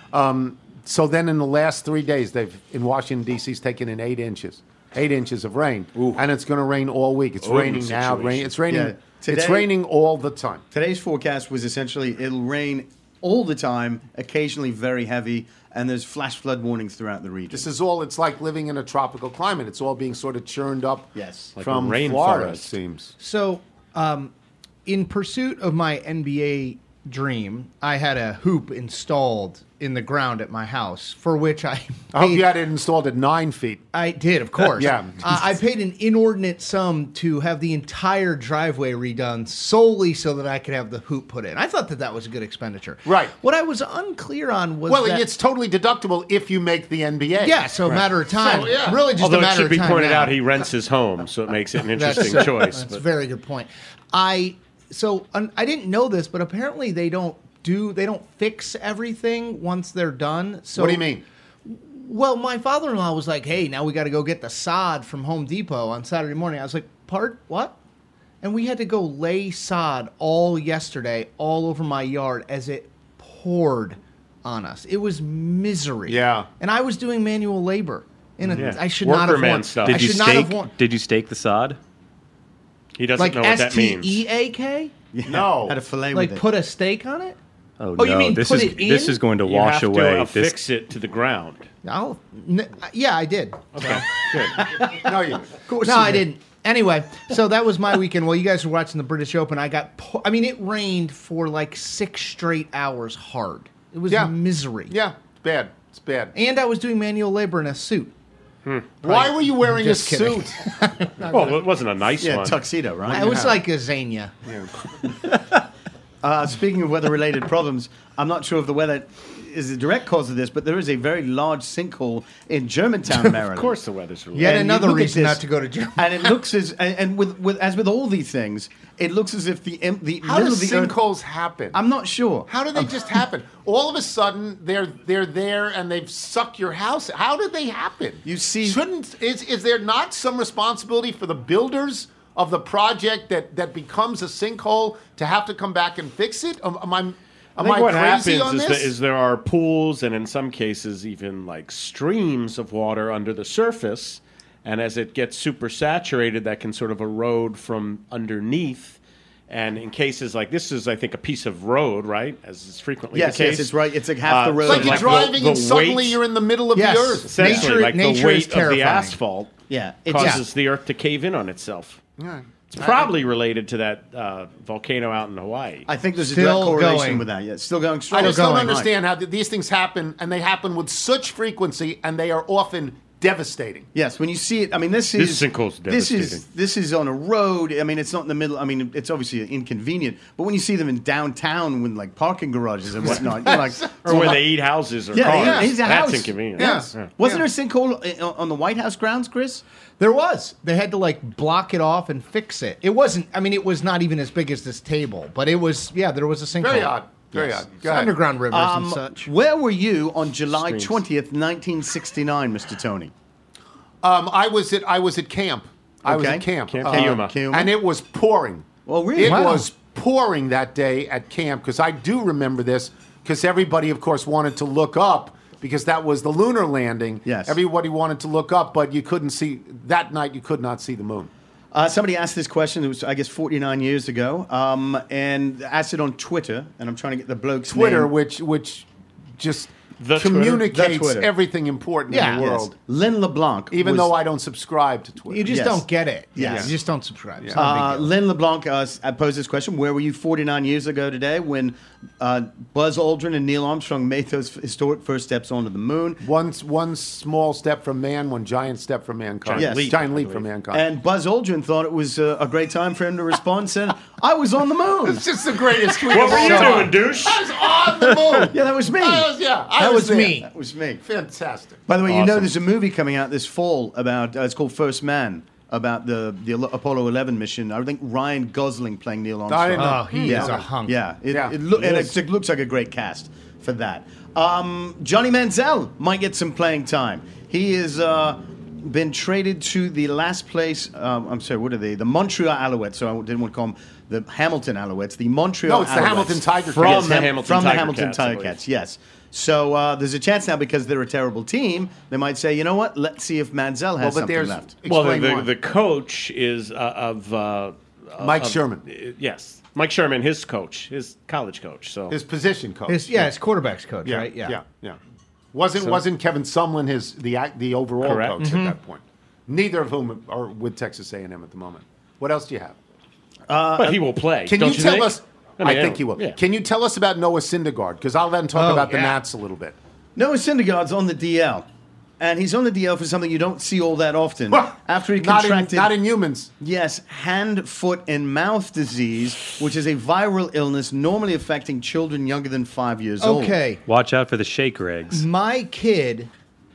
So then in the last 3 days, in Washington, D.C.'s taken in 8 inches. 8 inches of rain. And it's going to rain all week. It's raining now. It's raining. Yeah. Today- It's raining all the time. Today's forecast was essentially it'll rain all the time, occasionally very heavy, and there's flash flood warnings throughout the region. This is all, it's like living in a tropical climate. It's all being sort of churned up Yes. Like from a rainforest. Florida, it seems. So, in pursuit of my NBA dream, I had a hoop installed in the ground at my house, for which I hope you had it installed at 9 feet. I did, of course. Yeah. I paid an inordinate sum to have the entire driveway redone solely so that I could have the hoop put in. I thought that was a good expenditure. Right. What I was unclear on was Well, that... it's totally deductible if you make the NBA. Yeah, so a matter of time. So, yeah. Really just Although a it matter should be of time pointed now. out he rents his home, so it makes it an interesting choice. That's a very good point. I didn't know this, but apparently they don't fix everything once they're done. So What do you mean? Well, my father-in-law was like, "Hey, now we got to go get the sod from Home Depot on Saturday morning." I was like, what?" And we had to go lay sod all yesterday, all over my yard as it poured on us. It was misery. Yeah. And I was doing manual labor. Yeah. I should not have Workerman won. stuff. I should not have won. Did you stake the sod? He doesn't Like know what that means. STEAK? No. Had a fillet Like with it. put a steak on it? Oh, Oh, you no. mean this put is it in? this is going to You wash have away. to This affix it to the ground. Yeah, I did. Okay, good. No, you. No, I didn't. Anyway, so that was my weekend. While you guys were watching the British Open, it rained for like 6 straight hours hard. It was misery. Yeah, it's bad. It's bad. And I was doing manual labor in a suit. Why were you wearing a Just kidding. suit? Well, it wasn't a nice one. Tuxedo, right? It was like a Xenia. Speaking of weather-related problems, I'm not sure if the weather is the direct cause of this, but there is a very large sinkhole in Germantown, Maryland. Of course the weather's related. Yet And you another look at reason this, not to go to Germany. And it looks as with all these things, it looks as if the How middle does of the earth. sinkholes happen? I'm not sure. How do they just happen? All of a sudden, they're there and they've sucked your house. How did they happen? You see- is there not some responsibility for the builders of the project that becomes a sinkhole to have to come back and fix it? Am I think what crazy happens on is, this? is there are pools and in some cases even like streams of water under the surface, and as it gets super saturated, that can sort of erode from underneath. And in cases like this is, I think, a piece of road, right? As is frequently Yes, the case. yes, it's right. It's like half the road. It's like you're like driving the and suddenly weight- you're in the middle of Yes. the earth. Essentially, like the nature is weight of the terrifying. asphalt Yeah, causes the earth to cave in on itself. Yeah. It's probably related to that volcano out in Hawaii. I think there's a Still direct correlation going. with that. Yeah, it's still going strong. I just don't going, understand how these things happen, and they happen with such frequency, and they are often devastating. Yes, when you see it, I mean, this sinkhole's this devastating. is on a road. I mean, it's not in the middle. I mean, it's obviously inconvenient. But when you see them in downtown with like parking garages and whatnot, you're like, or where they eat houses or Yeah, cars. yeah, he's a That's house. inconvenient. Yes. Yeah. wasn't there a sinkhole on the White House grounds, Chris? There was. They had to like block it off and fix it. It wasn't. I mean, it was not even as big as this table, but it was. Yeah, there was a sinkhole. Very odd. Very odd. Go ahead. Underground rivers and such. Where were you on July Streams. 20th, 1969, Mr. Tony? I was at camp. I was Okay. at camp. Camp Keuma. Keuma. And it was pouring. Well, really? It Wow. was pouring that day at camp because I do remember this because everybody, of course, wanted to look up because that was the lunar landing. Yes. Everybody wanted to look up, but you couldn't see that night. You could not see the moon. Somebody asked this question. It was, I guess, 49 years ago, and asked it on Twitter. And I'm trying to get the bloke's Twitter, name. which just The communicates Twitter. everything important in the world. Yes. Lynn LeBlanc. Even was- though I don't subscribe to Twitter. You just Yes. don't get it. Yes. You just don't subscribe. It's not a big deal. Lynn LeBlanc posed this question: where were you 49 years ago today when Buzz Aldrin and Neil Armstrong made those historic first steps onto the moon? One small step for man, one giant step for mankind. Giant leap, Giant leap I for believe. mankind. And Buzz Aldrin thought it was a great time for him to respond, saying, "I was on the moon." It's just the greatest tweet. What of were all you time. doing, douche? I was on the moon. Yeah, that was me. I That was there. me. That was me. Fantastic. By the way, you know Awesome. there's a movie coming out this fall about it's called First Man, about the Apollo 11 mission. I think Ryan Gosling playing Neil I didn't Armstrong. know. Oh, he is a hunk. Yeah, Yeah. it looks like a great cast for that. Johnny Manziel might get some playing time. He has been traded to the last place. I'm sorry, what are they? The Montreal Alouettes. So I didn't want to call them the Hamilton Alouettes. The Montreal. No, it's the Alouettes. Hamilton Tiger From Cats. the Hamilton from the Tiger Hamilton Cats, I Tiger believe. Cats. Yes. So there's a chance now because they're a terrible team. They might say, you know what? Let's see if Manziel has something left. Well, Explain why. the coach is Mike Sherman. Yes, Mike Sherman, his coach, his college coach. So His position coach. His quarterback's coach, right? Yeah. Wasn't Kevin Sumlin the overall Correct. coach at that point? Neither of whom are with Texas A&M at the moment. What else do you have? but he will play. Can don't you tell think? us? I think he will. Yeah. Can you tell us about Noah Syndergaard? Because I'll then talk Oh, about the yeah. Nats a little bit. Noah Syndergaard's on the DL. And he's on the DL for something you don't see all that often. After he contracted, not in humans. yes, hand, foot, and mouth disease, which is a viral illness normally affecting children younger than 5 years old. Okay. Watch out for the shaker eggs. My kid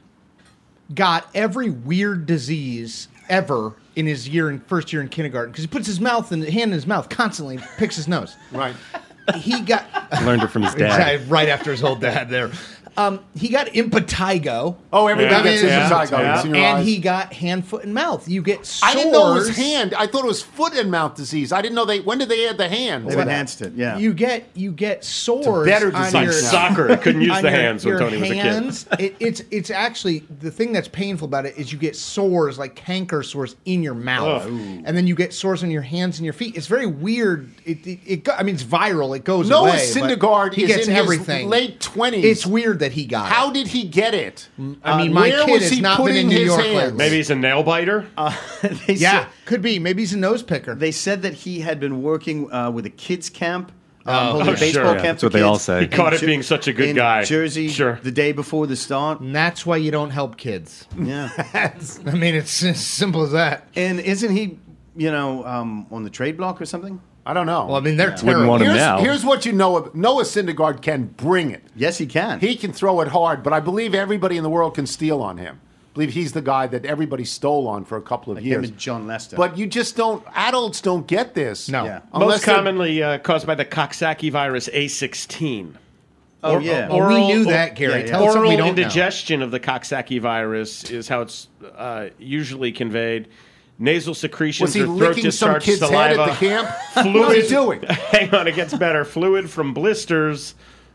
got every weird disease ever in his first year in kindergarten because he puts his hand in his mouth constantly, picks his nose. Right. He got Learned it from his dad. Exactly, right after his old dad there. He got impetigo. Oh, everybody Yeah. gets Yeah. impetigo. Yeah. It's in your And eyes. he got hand, foot, and mouth. You get sores. I didn't know it was hand. I thought it was foot and mouth disease. I didn't know when did they add the hand? They've enhanced it, yeah. You get sores. better on disease your, now. Soccer. He couldn't use on the your- hands when your Tony was a kid. hands. It's actually the thing that's painful about it is you get sores like canker sores in your mouth, and then you get sores on your hands and your feet. It's very weird. I mean, it's viral. It goes Noah away. but Syndergaard he is gets in everything. his late 20s. It's weird that he got. How it. did he get it? I mean, my where kid was has he not been putting in New his York hands? lately. Maybe he's a nail biter. They Yeah, said, could be. Maybe he's a nose picker. they said that he had been working with a kids camp. Holding a sure. baseball Yeah, camp that's for what they all kids say. He in caught it being such a good in guy. Jersey, Sure. the day before the start. And that's why you don't help kids. Yeah. I mean, it's as simple as that. And isn't he, on the trade block or something? I don't know. Well, I mean, they're Wouldn't terrible. want him now. Here's what you know of Noah Syndergaard can bring it. Yes, he can. He can throw it hard, but I believe everybody in the world can steal on him. I believe he's the guy that everybody stole on for a couple of Like years. him and John Lester. But you just don't. Adults don't get this. No. Yeah. Unless Most they're- commonly caused by the Coxsackie virus A16. oh, yeah. Oh, we knew that, Gary. yeah, yeah. Tell us something we Oral don't know. indigestion of the Coxsackie virus is how it's usually conveyed. Nasal secretions Was he or throat licking some discharge, kid's head saliva. at the camp? Fluid. What was he doing? Hang on, it gets better. Fluid from blisters,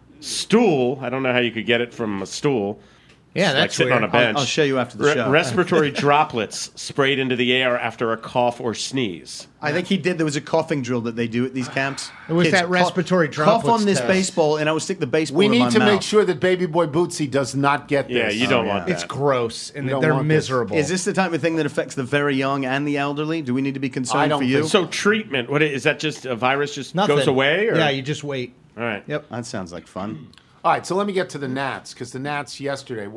stool. I don't know how you could get it from a stool. Yeah, Like that's sitting weird. on a bench. I'll show you after the show. Respiratory droplets sprayed into the air after a cough or sneeze. I think he did. There was a coughing drill that they do at these camps. It was that cough- respiratory Cough droplets on this test. baseball, and I would stick the baseball We in my need to mouth. make sure that baby boy Bootsy does not get this. Yeah, you don't want that. It's gross, and You don't they're want this. miserable. Is this the type of thing that affects the very young and the elderly? Do we need to be concerned I don't for you? think So treatment, what is that? Just a virus just Nothing. goes away? Or? Yeah, you just wait. All right. Yep. That sounds like fun. All right, so let me get to the Nats because the Nats yesterday.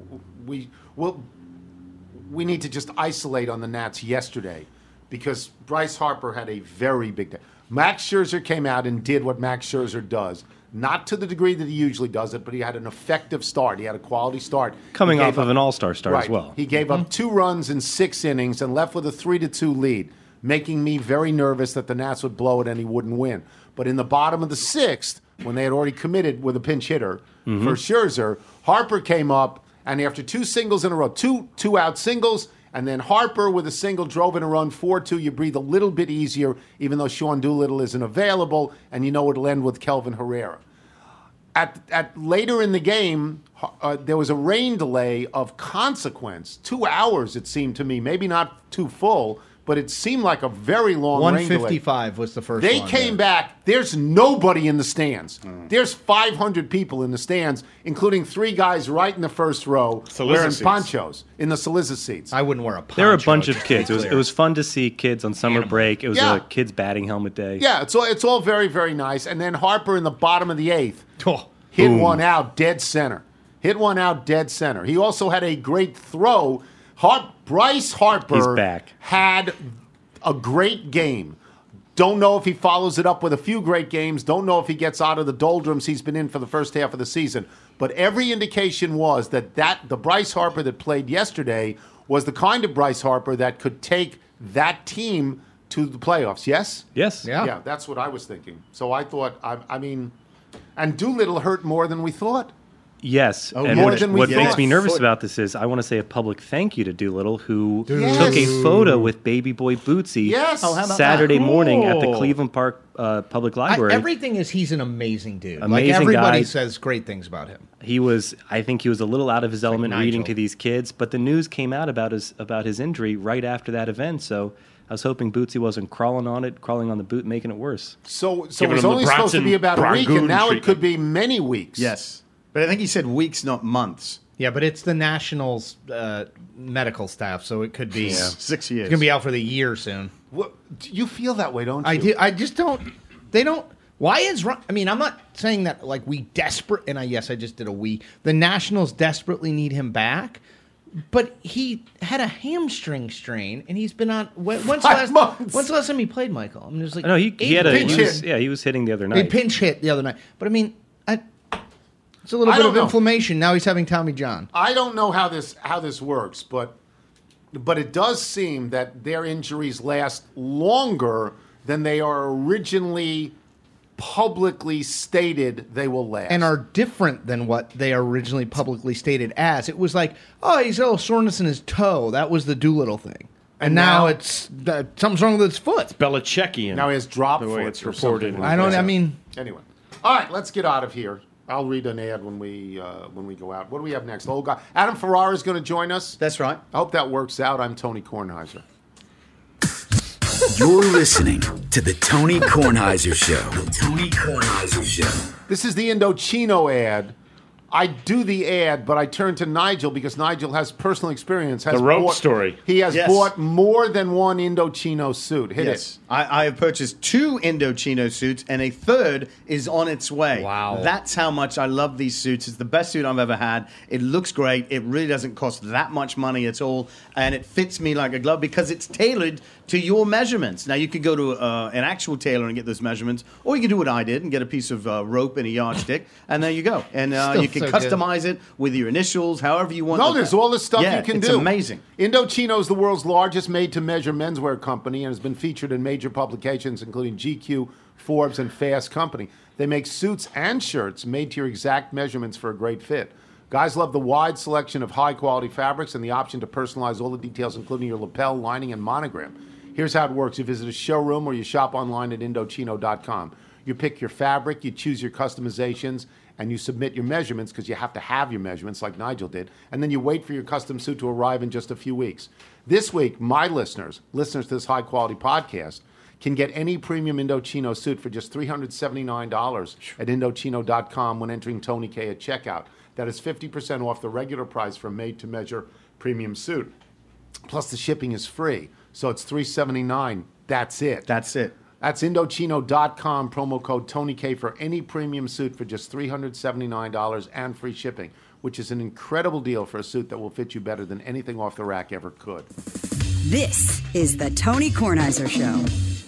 We need to just isolate on the Nats yesterday because Bryce Harper had a very big day. Max Scherzer came out and did what Max Scherzer does. Not to the degree that he usually does it, but he had an effective start. He had a quality start. Coming He off gave of an all-star start right. as well. He gave up 2 runs in 6 innings and left with a 3-2 lead, making me very nervous that the Nats would blow it and he wouldn't win. But in the bottom of the 6th, when they had already committed with a pinch hitter for Scherzer, Harper came up, and after 2 singles in a row, two out singles, and then Harper with a single drove in a run, 4-2. You breathe a little bit easier, even though Sean Doolittle isn't available, and you know it'll end with Kelvin Herrera. at later in the game, there was a rain delay of consequence. 2 hours, it seemed to me. Maybe not too full, but it seemed like a very long rain delay. 155 was the first They one. came back. There's nobody in the stands. There's 500 people in the stands, including 3 guys right in the first row wearing ponchos in the solicit seats. I wouldn't wear a poncho. There were a bunch of kids. It was fun to see kids on summer break. It was Yeah. a kids batting helmet day. Yeah, it's all very, very nice. And then Harper in the bottom of the 8th Oh. hit one out dead center. He also had a great throw. Bryce Harper He's back. had a great game. Don't know if he follows it up with a few great games. Don't know if he gets out of the doldrums he's been in for the first half of the season. But every indication was that the Bryce Harper that played yesterday was the kind of Bryce Harper that could take that team to the playoffs. Yes? Yes. Yeah, that's what I was thinking. So I thought, I mean, and Doolittle hurt more than we thought. Yes. And more what, than we what makes thought. me nervous about this is I want to say a public thank you to Doolittle, who Yes. took a photo with baby boy Bootsy Yes. Oh, how about Saturday that? morning at the Cool. Cleveland Park Public Library. Everything is he's an amazing dude. Amazing like everybody guy. says great things about him. I think he was a little out of his element reading Nigel. to these kids, but the news came out about his injury right after that event, so I was hoping Bootsy wasn't crawling on the boot, making it worse. So it Giving was him the only supposed to be about a week, Brongoon and now it treatment. could be many weeks. Yes. But I think he said weeks, not months. Yeah, but it's the Nationals medical staff, so it could be 6 years. It's gonna be out for the year soon. What, you feel that way, don't you? I do. I just don't. They don't. Why is? I mean, I'm not saying that like we desperate. And I just did a we. The Nationals desperately need him back, but he had a hamstring strain, and he's been on. When's the last time he played, Michael? I mean, it was like No, he had pinch hit. he was hitting the other He night. pinch hit the other night, but I mean, it's a little I bit don't of know. inflammation. Now he's having Tommy John. I don't know how this works, but it does seem that their injuries last longer than they are originally publicly stated they will last. And are different than what they originally publicly stated as. It was like, oh, he's got a little soreness in his toe. That was the Doolittle thing. And now it's something's wrong with his foot. Belichickian. Now he has drop the way foot it's or reported. something. Anyway. All right, let's get out of here. I'll read an ad when we go out. What do we have next? Old guy Adam Ferrara is going to join us. That's right. I hope that works out. I'm Tony Kornheiser. You're listening to the Tony Kornheiser Show. The Tony Kornheiser Show. This is the Indochino ad. I do the ad, but I turn to Nigel because Nigel has personal experience. The rope story. He has Yes. bought more than one Indochino suit. Hit Yes. it. I have purchased 2 Indochino suits, and a third is on its way. Wow. That's how much I love these suits. It's the best suit I've ever had. It looks great. It really doesn't cost that much money at all, and it fits me like a glove because it's tailored to your measurements. Now, you could go to an actual tailor and get those measurements, or you can do what I did and get a piece of rope and a yardstick, and there you go. And you can so customize it with your initials, however you want. No, there's all this stuff Yeah, you can it's do. amazing. Indochino is the world's largest made-to-measure menswear company and has been featured in major publications including GQ, Forbes, and Fast Company. They make suits and shirts made to your exact measurements for a great fit. Guys love the wide selection of high-quality fabrics and the option to personalize all the details, including your lapel, lining, and monogram. Here's how it works. You visit a showroom or you shop online at Indochino.com. You pick your fabric, you choose your customizations, and you submit your measurements because you have to have your measurements like Nigel did. And then you wait for your custom suit to arrive in just a few weeks. This week, my listeners to this high-quality podcast, can get any premium Indochino suit for just $379 at Indochino.com when entering Tony K at checkout. That is 50% off the regular price for a made-to-measure premium suit. Plus, the shipping is free. So it's $379. That's it. That's it. That's Indochino.com, promo code TonyK for any premium suit for just $379 and free shipping, which is an incredible deal for a suit that will fit you better than anything off the rack ever could. This is the Tony Kornheiser Show.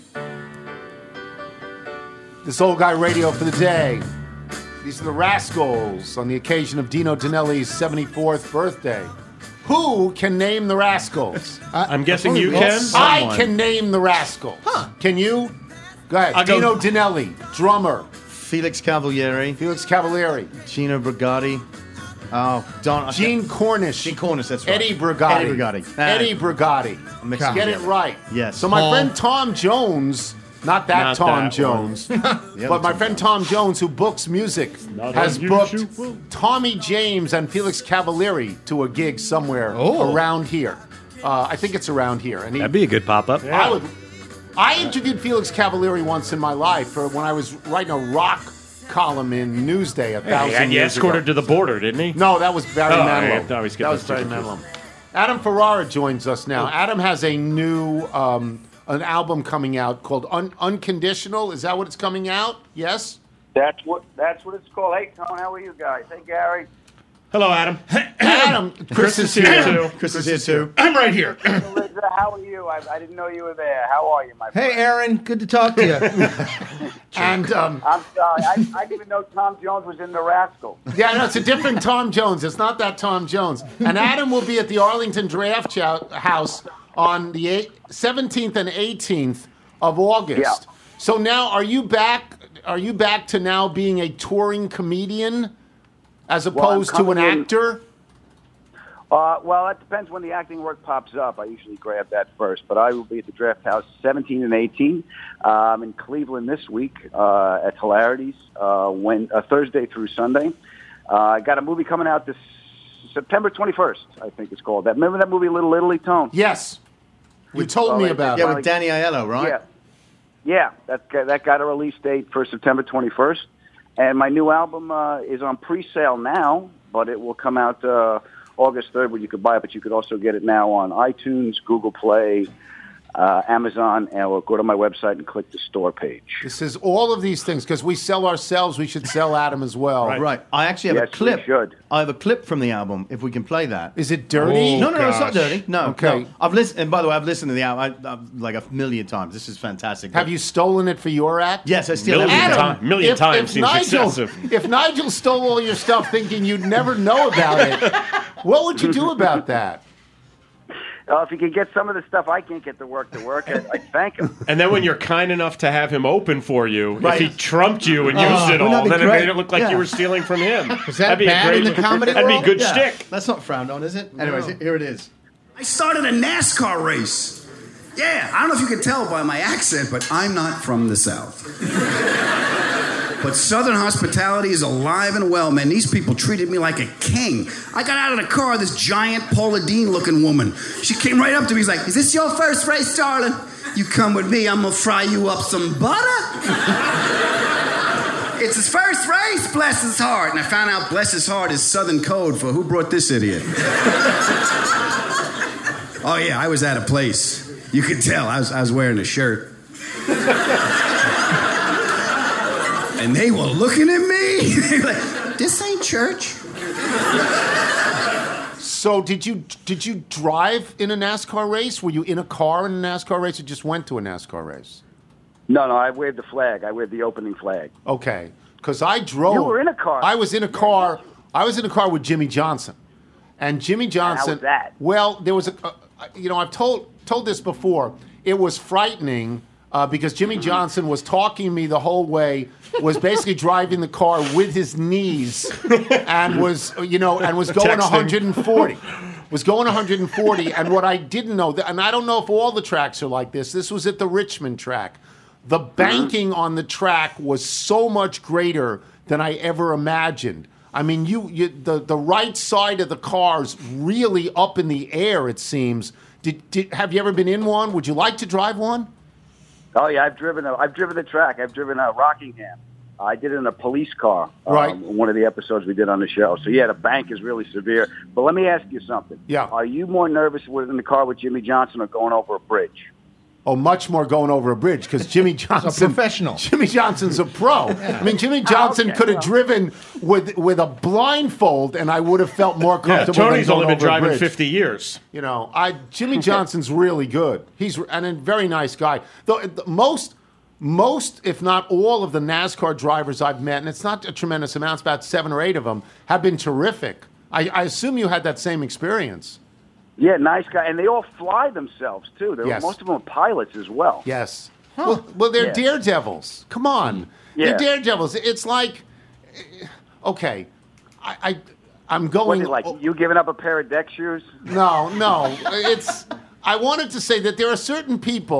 This old guy radio for the day. These are the Rascals on the occasion of Dino Danelli's 74th birthday. Who can name the Rascals? I'm guessing you can. I can name the Rascals. Can you? Go ahead. I'll go- Dino Danelli, drummer. Felix Cavalieri, Felix Cavalieri. Gino Brigatti. Oh, Don. Gene Cornish. Gene Cornish, that's right. Eddie Brigatti. Eddie Brigatti. Eddie Brigatti. Mixed Get it together. right. Yes. So my Paul. friend Tom Jones Not that Not Tom that Jones. But my friend Tom Jones, who books music, has booked Tommy James and Felix Cavalieri to a gig somewhere around here. I think it's around here. And That'd be a good pop-up. Yeah. I interviewed Felix Cavalieri once in my life for when I was writing a rock column in Newsday 1,000 and you years escorted ago. to the border, didn't he? No, that was Barry Manilow. That was Barry Manilow. Adam Ferrara joins us now. Adam has a new an album coming out called Unconditional. Is that what it's coming out? Yes? That's what it's called. Hey, Tom, how are you guys? Hey, Gary. Hello, Adam. Adam. Chris is here, too. Chris is here, too. I'm right here. Liza, how are you? I didn't know you were there. How are you, my friend? Hey, Aaron. Good to talk to you. And I'm sorry. I didn't even know Tom Jones was in The Rascal. yeah, no, it's a different Tom Jones. It's not that Tom Jones. And Adam will be at the Arlington Draft House on the 17th and 18th of August. Yeah. So now, are you back? Are you back to now being a touring comedian as opposed to an actor? Well, that depends when the acting work pops up. I usually grab that first. But I will be at the Draft House 17 and 18 in Cleveland this week at Hilarities, Thursday through Sunday. I got a movie coming out this September 21st, I think it's called. Remember that movie, Little Italy, Tone? Yes. You told me about it. Yeah, with Danny Aiello, right? Yeah. That got a release date for September 21st. And my new album is on pre-sale now, but it will come out August 3rd where you could buy it, but you could also get it now on iTunes, Google Play, Amazon, or go to my website and click the store page. This is all of these things, because we sell ourselves, we should sell Adam as well. Right. I actually have a clip. We should. I have a clip from the album, if we can play that. Is it dirty? No, it's not dirty. No. Okay. No. I've listened, and by the way, I've listened to the album like a million times. This is fantastic. Have you stolen it for your act? Yes, I steal everything. Million times seems excessive. If Nigel stole all your stuff thinking you'd never know about it, what would you do about that? If you can get some of the stuff I can't get to work, I thank him. And then when you're kind enough to have him open for you, Right. if he trumped you and used it all, then it great? made it look like you were stealing from him. Is that bad in the comedy That'd world? be a good Yeah. shtick. That's not frowned on, is it? Anyways, here it is. I started a NASCAR race. Yeah, I don't know if you can tell by my accent, but I'm not from the South. But Southern hospitality is alive and well, man. These people treated me like a king. I got out of the car, this giant Paula Dean-looking woman. She came right up to me. She's like, "Is this your first race, darling? You come with me, I'm going to fry you up some butter." It's his first race, bless his heart. And I found out bless his heart is Southern code for who brought this idiot. Oh, yeah, I was at a place. You could tell I was wearing a shirt. And they were looking at me. They were like, "This ain't church." So did you drive in a NASCAR race? Were you in a car in a NASCAR race or just went to a NASCAR race? No, I waved the flag. I waved the opening flag. Okay. Because I drove. You were in a car. I was in a car. I was in a car with Jimmy Johnson. And Jimmy Johnson. How was that? Well, there was I've told this before. It was frightening because Jimmy Johnson was talking to me the whole way, was basically driving the car with his knees, and was going 140. Was going 140, and what I didn't know, and I don't know if all the tracks are like this. This was at the Richmond track. The banking on the track was so much greater than I ever imagined. I mean, the right side of the car's really up in the air, it seems. Have you ever been in one? Would you like to drive one? Oh yeah, I've driven the track. I've driven Rockingham. I did it in a police car. Right. One of the episodes we did on the show. So yeah, the bank is really severe. But let me ask you something. Yeah. Are you more nervous in the car with Jimmy Johnson or going over a bridge? Oh, much more going over a bridge because Jimmy Johnson, a professional. Jimmy Johnson's a pro. I mean, Jimmy Johnson could have driven with a blindfold, and I would have felt more comfortable. Tony's than only going been over a driving bridge. 50 years. Jimmy Johnson's really good. He's a very nice guy. Most, if not all, of the NASCAR drivers I've met, and it's not a tremendous amount, it's about 7 or 8 of them, have been terrific. I assume you had that same experience. Yeah, nice guy, and they all fly themselves too. Yes. Most of them are pilots as well. Yes. Huh. Well, they're Yeah. daredevils. Come on, Yeah. they're daredevils. It's like, okay, I'm What going. is it like? You giving up a pair of deck shoes? No. I wanted to say that there are certain people.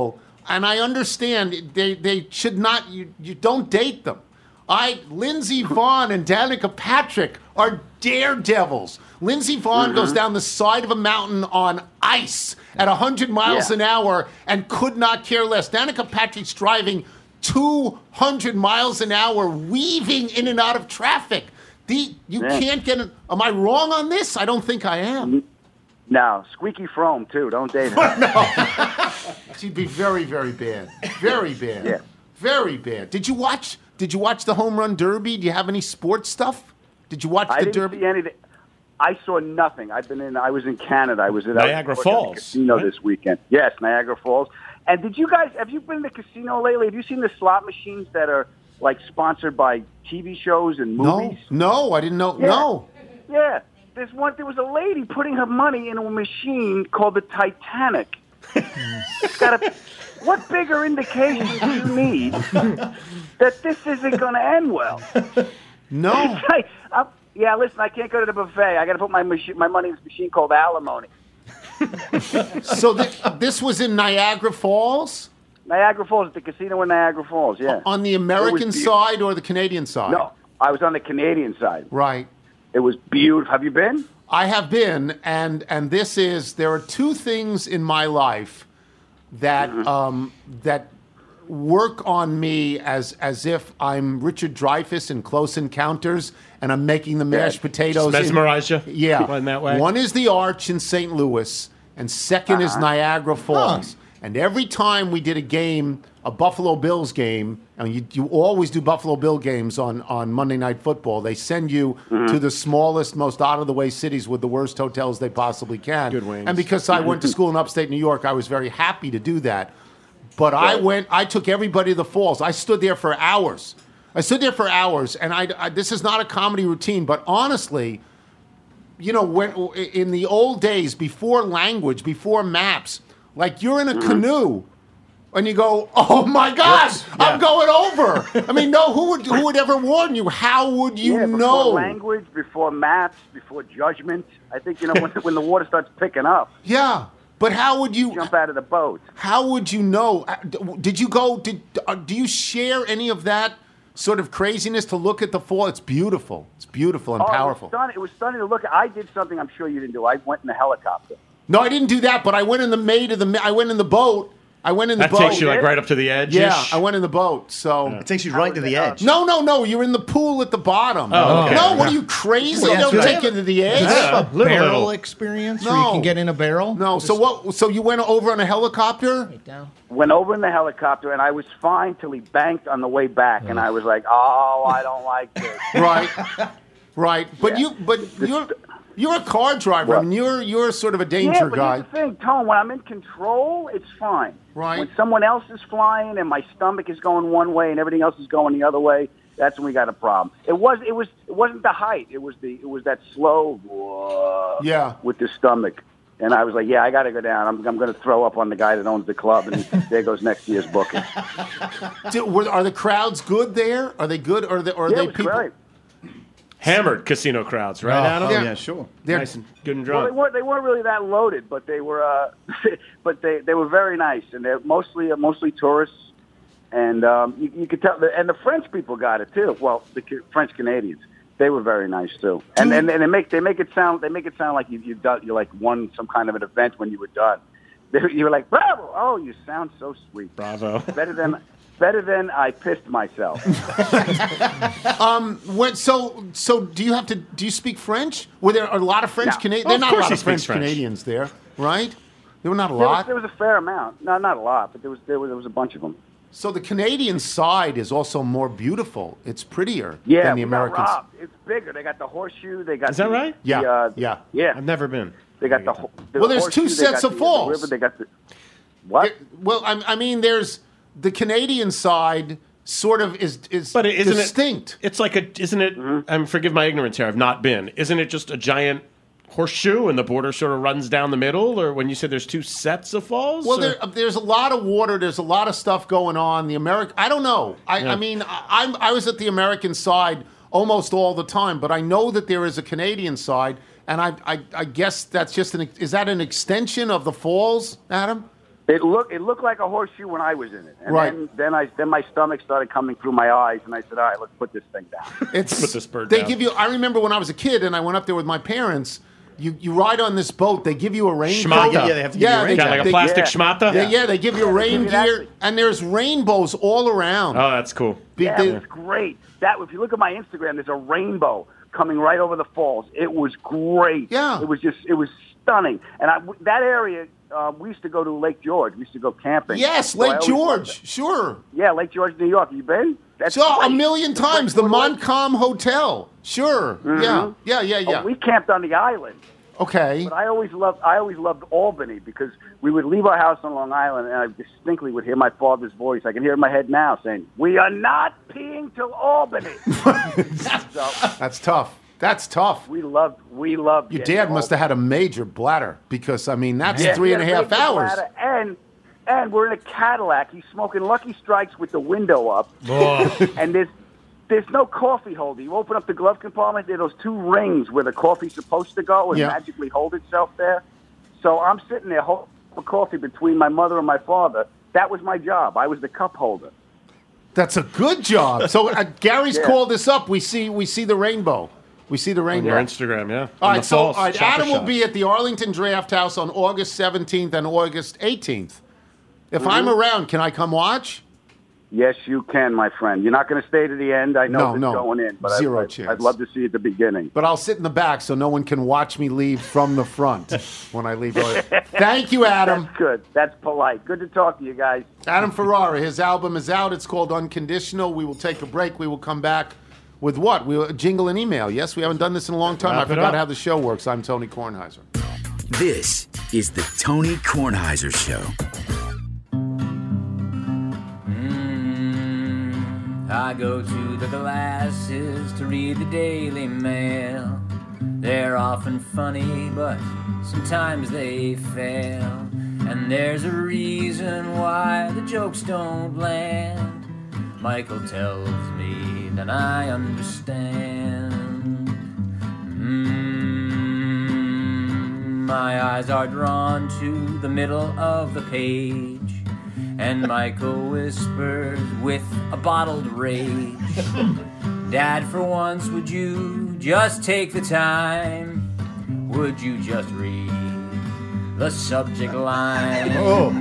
I understand they should not. You don't date them. Lindsey Vonn and Danica Patrick are daredevils. Lindsey Vonn goes down the side of a mountain on ice at 100 miles an hour and could not care less. Danica Patrick's driving 200 miles an hour, weaving in and out of traffic. You can't get it. Am I wrong on this? I don't think I am. No, Squeaky Fromme too. Don't date her. No, she'd be very, very bad. Very bad. Yeah. Very bad. Did you watch the Home Run Derby? Do you have any sports stuff? Did you watch the Derby? I didn't see anything. I saw nothing. I was in Canada. I was at Niagara Falls casino this weekend. Yes, Niagara Falls. And have you been to the casino lately? Have you seen the slot machines that are like sponsored by TV shows and movies? No, I didn't know. Yeah. No. Yeah. There was a lady putting her money in a machine called the Titanic. It's got what bigger indication do you need that this isn't going to end well? No. Yeah, listen, I can't go to the buffet. I got to put my money in this machine called alimony. So this was in Niagara Falls? Niagara Falls, at the casino in Niagara Falls, yeah. On the American side or the Canadian side? No, I was on the Canadian side. Right. It was beautiful. Have you been? I have been, and there are two things in my life that that work on me as if I'm Richard Dreyfuss in Close Encounters, and I'm making the mashed potatoes. Mesmerize you? Yeah. In that way? One is the Arch in St. Louis, and second is Niagara Falls. And every time we did a game, a Buffalo Bills game, and you always do Buffalo Bill games on Monday Night Football, they send you to the smallest, most out-of-the-way cities with the worst hotels they possibly can. Good wings. And because I went to school in upstate New York, I was very happy to do that. But I took everybody to the Falls. I stood there for hours. And this is not a comedy routine, but honestly, when in the old days, before language, before maps, like you're in a canoe, and you go, "Oh my God, I'm going over." I mean, no, who would ever warn you? How would you know? Before language, before maps, before judgment. I think when the water starts picking up. Yeah, but how would you jump out of the boat? How would you know? Did you go? Do you share any of that sort of craziness to look at the fall? It's beautiful. It's beautiful and powerful. It was stunning to look at. I did something I'm sure you didn't do. I went in a helicopter. No, I didn't do that, but I went in I went in the boat. That takes you like right up to the edge. Yeah, I went in the boat. So it takes you right to the edge. No. You're in the pool at the bottom. Oh, okay. No, what are you crazy? Don't take you to the edge. Is that a barrel experience where you can get in a barrel? No. So what? So you went over on a helicopter? Right down. Went over in the helicopter, and I was fine till he banked on the way back, and I was like, "Oh, I don't like this." Right. But you're a car driver. I mean, you're sort of a danger guy. Here's the thing, Tone. When I'm in control, it's fine. Right. When someone else is flying and my stomach is going one way and everything else is going the other way, that's when we got a problem. It wasn't the height. It was that slow. With the stomach. And I was like, I got to go down. I'm going to throw up on the guy that owns the club, and there goes next year's booking. Are the crowds good there? Are they good? Or are they people? Great. Hammered casino crowds, right, Adam? Oh, yeah, sure. They're nice and good and drunk. Well, they weren't really that loaded, but they were, but they were very nice, and they're mostly tourists, and you could tell. And the French people got it too. Well, the French Canadians, they were very nice too, and they make it sound like you like won some kind of an event when you were done. You were like, "Bravo! Oh, you sound so sweet. Bravo! Better than I pissed myself." So do you speak French? Were there a lot of French Canadians? There are not a lot of French Canadians there, right? There were not a lot. There was a fair amount. No, not a lot, but there was a bunch of them. So the Canadian side is also more beautiful. It's prettier than the Americans. It's bigger. They got the horseshoe. They got. Is that right? Yeah. I've never been. They got the. Well, there's two sets of falls. The river, they got the. What? I mean, there's. The Canadian side sort of is but isn't distinct. It's like isn't it? Forgive my ignorance here. I've not been. Isn't it just a giant horseshoe and the border sort of runs down the middle? Or when you said there's two sets of falls? Well, there's a lot of water. There's a lot of stuff going on. I don't know. I mean, I was at the American side almost all the time, but I know that there is a Canadian side, and I guess that's just is that an extension of the falls, Adam? It looked like a horseshoe when I was in it, and Right. then my stomach started coming through my eyes, and I said, "All right, let's put this thing down." It's Put this bird they down. give you. I remember when I was a kid and I went up there with my parents. You ride on this boat. They give you a raincoat. Schmata. Yeah, they have to give you a they- raincoat. Got like a they- plastic yeah. schmata? They give you rain gear, Exactly. and there's rainbows all around. Oh, that's cool. Yeah, They- it was great. That if you look at my Instagram, there's a rainbow coming right over the falls. It was great. Yeah. it was stunning. And that area, we used to go to Lake George. We used to go camping. yes, So I Lake always loved George. it. Sure. Yeah, Lake George, New York. You been? That's So a great. million It's times. right The before Montcalm Hotel. Sure. Mhm. Yeah. Oh, we camped on the island. Okay. But I always loved Albany because we would leave our house on Long Island, and I distinctly would hear my father's voice. I can hear it in my head now saying, "We are not peeing till Albany." So That's tough. That's tough. we loved. Your dad must have had a major bladder because, I mean, that's Yeah, 3.5 he had a big hours. bladder, and we're in a Cadillac. He's smoking Lucky Strikes with the window up, and there's no coffee holder. You open up the glove compartment, there are those two rings where the coffee's supposed to go and Yeah. magically hold itself there. So I'm sitting there holding a coffee between my mother and my father. That was my job. I was the cup holder. That's a good job. So Gary's Yeah. called this up. We see the rainbow. We see the On rainbow. your Instagram, yeah. All On right, the so falls, all right, shot for Adam will shot. be at the Arlington Draft House on August 17th and August 18th. If I'm around, can I come watch? Yes, you can, my friend. You're not going to stay to the end. I know No, it's going in, but Zero I'd chance. love to see you at the beginning. But I'll sit in the back so no one can watch me leave from the front when I leave. Thank you, Adam. That's good. That's polite. Good to talk to you guys. Adam Ferrara, his album is out. It's called Unconditional. We will take a break. We will come back with what? We'll jingle an email. Yes, we haven't done this in a long time. Wrap I it forgot up. how the show works. I'm Tony Kornheiser. This is the Tony Kornheiser Show. I go to the glasses to read the Daily Mail. They're often funny, but sometimes they fail. And there's a reason why the jokes don't land. Michael tells me, then I understand. My eyes are drawn to the middle of the page. And Michael whispers with a bottled rage, Dad, for once, would you just take the time? Would you just read the subject line?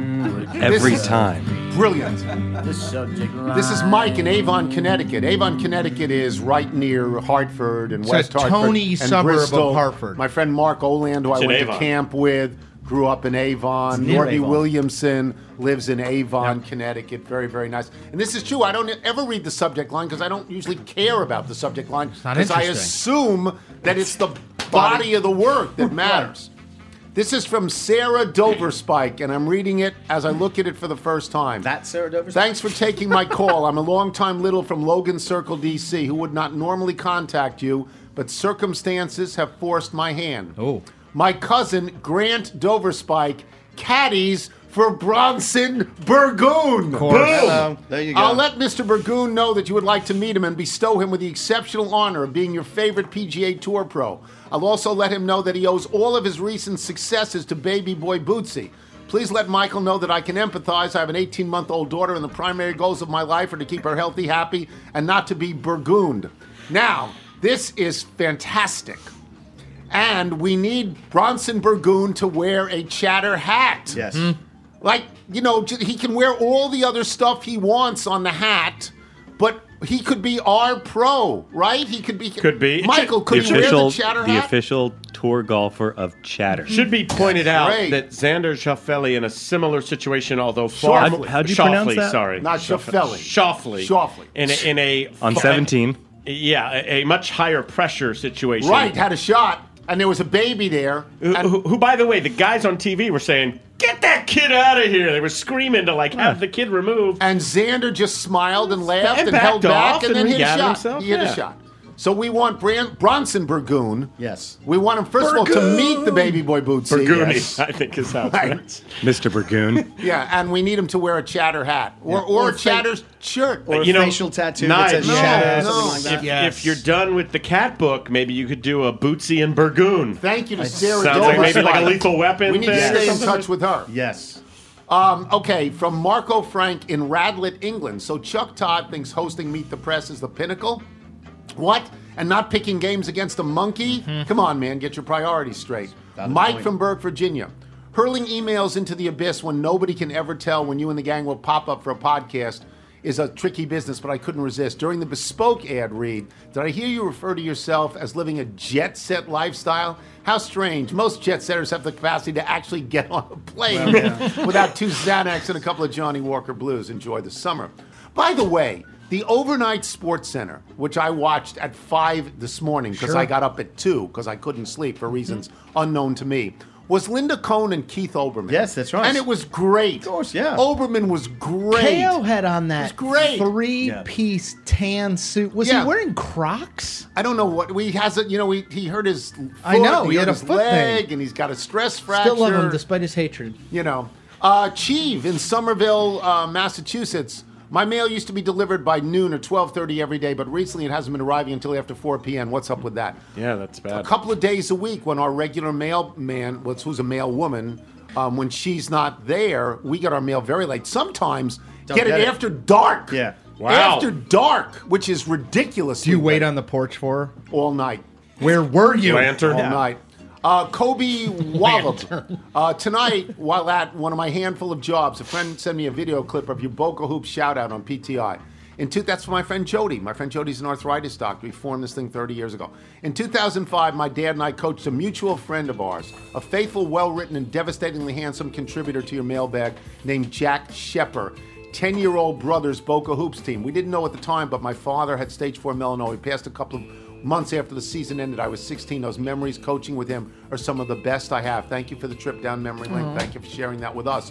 Every time. Brilliant. The subject line. This is Mike in Avon, Connecticut. Avon, Connecticut is right near Hartford and It's West a Hartford. Tony and suburb of Bristol. Hartford. My friend Mark Oland, who I in went Avon. to camp with, grew up in Avon. near Norby Avon. Williamson lives in Avon, Connecticut. Very, very nice. And this is true. I don't ever read the subject line because I don't usually care about the subject line not because I interesting. assume that it's the body of the work that matters. This is from Sarah Doverspike, and I'm reading it as I look at it for the first time. That's Sarah Dover. Thanks for taking my call. I'm a longtime little from Logan Circle, D.C., who would not normally contact you, but circumstances have forced my hand. Oh. My cousin, Grant Doverspike, caddies for Bronson Burgoon. Hello. There you go. I'll let Mr. Burgoon know that you would like to meet him and bestow him with the exceptional honor of being your favorite PGA Tour pro. I'll also let him know that he owes all of his recent successes to baby boy Bootsy. Please let Michael know that I can empathize. I have an 18-month-old daughter, and the primary goals of my life are to keep her healthy, happy, and not to be burgooned. Now, this is fantastic. And we need Bronson Burgoon to wear a chatter hat. Yes. Like, you know, he can wear all the other stuff he wants on the hat, but he could be our pro, right? He could be. Could be. Michael, The could he wear official, the chatter the hat? official tour golfer of Chatter. Should be pointed out great. that Xander Schauffele in a similar situation, although far Schauffele. How'd you pronounce that? Sorry, Not Schauffele. Schauffele. Schauffele. In a On 17. Yeah, a much higher pressure situation. Right, had a shot, and there was a baby there. And Who, by the way, the guys on TV were saying, "Get that kid out of here!" They were screaming to have the kid removed. And Xander just smiled and laughed And and held backed back off and then and hit a gathered shot. himself, He hit yeah. a shot. So we want Bronson Burgoon. Yes. We want him, first of all, to meet the baby boy Bootsy. Burgoony, Yes. I think is how it's Right. pronounced. Mr. Burgoon. Yeah, and we need him to wear a chatter hat or Or a chatter shirt. Or a You know, facial tattoo Nige, that says no, shadow, no. something like that. If, Yes. if you're done with the cat book, maybe you could do a Bootsy and Burgoon. Thank you to Sarah Sounds like maybe like a Doverspike. Lethal Weapon We need thing to or stay in something. touch with her. Yes. Okay, from Marco Frank in Radlett, England. So Chuck Todd thinks hosting Meet the Press is the pinnacle? What? And not picking games against a monkey? Come on, man, get your priorities straight. Mike from Burke, Virginia. Hurling emails into the abyss when nobody can ever tell when you and the gang will pop up for a podcast is a tricky business, but I couldn't resist. During the Bespoke ad read, did I hear you refer to yourself as living a jet-set lifestyle? How strange. Most jet-setters have the capacity to actually get on a plane without 2 Xanax and a couple of Johnny Walker Blues. Enjoy the summer. By the way, the overnight Sports Center, which I watched at 5 this morning because I got up at 2 because I couldn't sleep for reasons unknown to me, was Linda Cohn and Keith Olbermann. Yes, that's right. And it was great. Of course, yeah. Olbermann was great. KO had on that great. 3-piece tan suit. Was he wearing Crocs? I don't know what he has. He hurt his foot. I know, he had a his foot leg, thing. and he's got a stress fracture. Still love him despite his hatred. Cheeve in Somerville, Massachusetts. My mail used to be delivered by noon or 12:30 every day, but recently it hasn't been arriving until after 4 p.m. What's up with that? Yeah, that's bad. A couple of days a week when our regular mailman, who's a mail woman, when she's not there, we get our mail very late. Sometimes get it after dark. Yeah. Wow. After dark, which is ridiculous. Do you wait on the porch for her? All night. Where were you? Lantern. All night. Kobe Wallop. Tonight, while at one of my handful of jobs, a friend sent me a video clip of your Boca Hoops shout-out on PTI. That's for my friend Jody. My friend Jody's an arthritis doctor. We formed this thing 30 years ago. In 2005, my dad and I coached a mutual friend of ours, a faithful, well-written, and devastatingly handsome contributor to your mailbag named Jack Shepper. 10-year-old brother's Boca Hoops team. We didn't know at the time, but my father had stage 4 melanoma. He passed a couple of months after the season ended. I was 16. Those memories coaching with him are some of the best I have. Thank you for the trip down memory lane. Thank you for sharing that with us.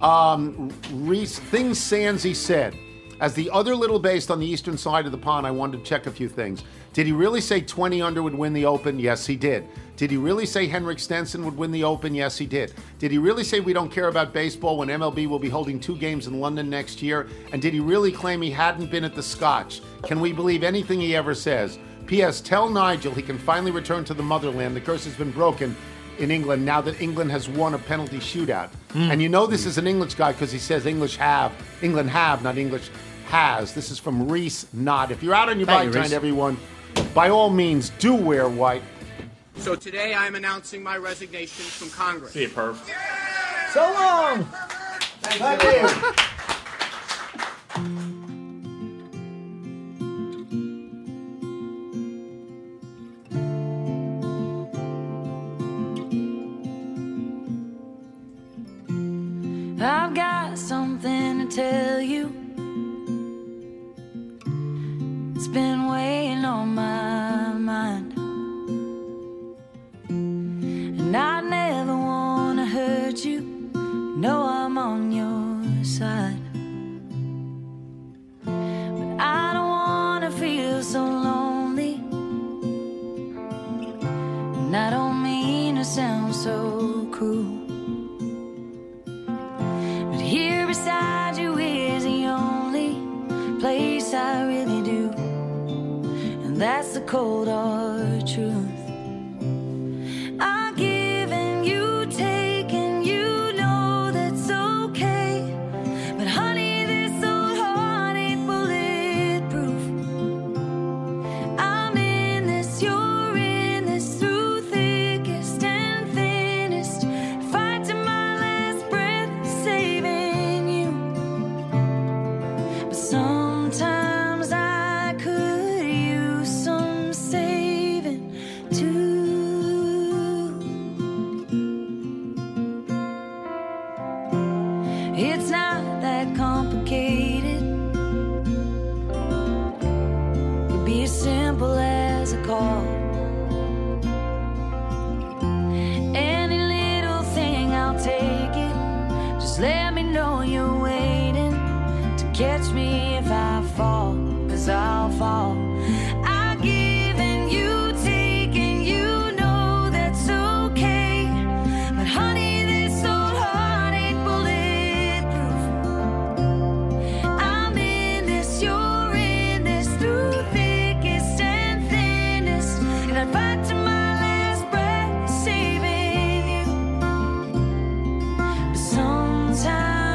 Things Sansi said. As the other little based on the eastern side of the pond, I wanted to check a few things. Did he really say 20 under would win the Open? Yes, he did. Did he really say Henrik Stenson would win the Open? Yes, he did. Did he really say we don't care about baseball when MLB will be holding 2 games in London next year? And did he really claim he hadn't been at the Scotch? Can we believe anything he ever says? P.S. Tell Nigel he can finally return to the motherland. The curse has been broken in England now that England has won a penalty shootout. And this is an English guy because he says England have, not English has. This is from Reese Knott. If you're out on your bike tonight, everyone, by all means, do wear white. So today I'm announcing my resignation from Congress. See you, Perv. So long! Thank you. I've got something to tell you. It's been weighing on my mind, and I never want to hurt you. No, I'm on your side, but I don't want to feel so lonely, and I don't mean to sound so cruel. Here beside you is the only place I really do, and that's the cold hard truth. I've given you, taken, you know that's okay, but honey, this old heart ain't bulletproof. I'm in this, you're in this, through thickest and thinnest, fight to my last breath, saving you. But sometimes I could use some saving too. It's not that complicated. It'd be as simple as a call. Any little thing, I'll take it. Just let me know you're waiting to catch me if I fall, 'cause I'll fall. I've given you, taken, you know that's okay, but honey, this old heart ain't bulletproof. I'm in this, you're in this, through thickest and thinnest, and I'd fight to my last breath, saving you. But sometimes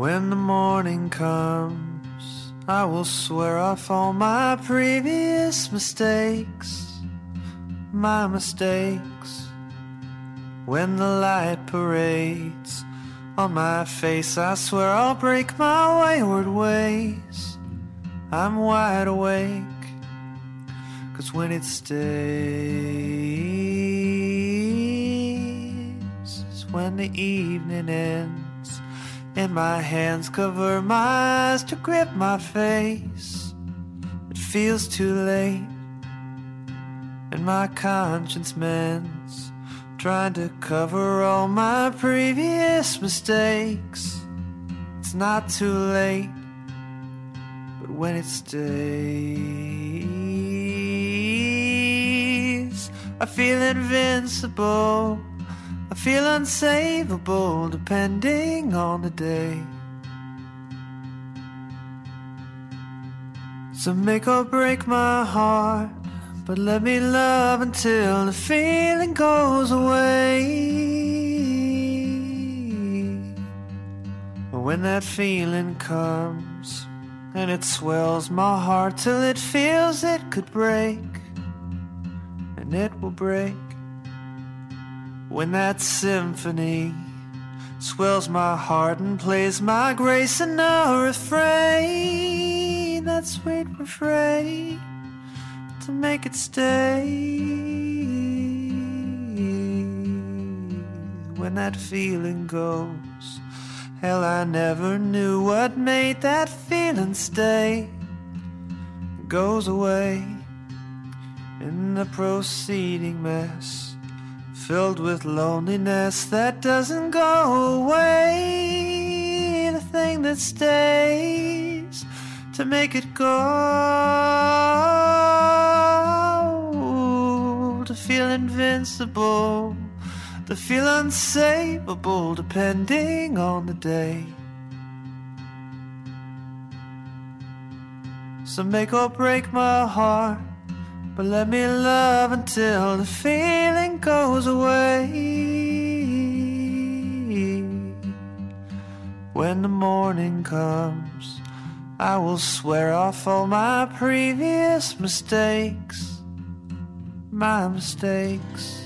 When the morning comes, I will swear off all my previous mistakes, my mistakes. When the light parades on my face, I swear I'll break my wayward ways. I'm wide awake, 'cause when it stays is when the evening ends, and my hands cover my eyes to grip my face. It feels too late, and my conscience mends, trying to cover all my previous mistakes. It's not too late, but when it stays, I feel invincible, I feel unsavable, depending on the day. So make or break my heart, but let me love until the feeling goes away. When that feeling comes, and it swells my heart till it feels it could break, and it will break. When that symphony swells my heart and plays my grace in a refrain, that sweet refrain to make it stay. When that feeling goes, hell, I never knew what made that feeling stay. It goes away in the proceeding mess, filled with loneliness that doesn't go away. The thing that stays to make it go, to feel invincible, to feel unsavable, depending on the day. So make or break my heart, but let me love until the feeling goes away. When the morning comes, I will swear off all my previous mistakes, my mistakes.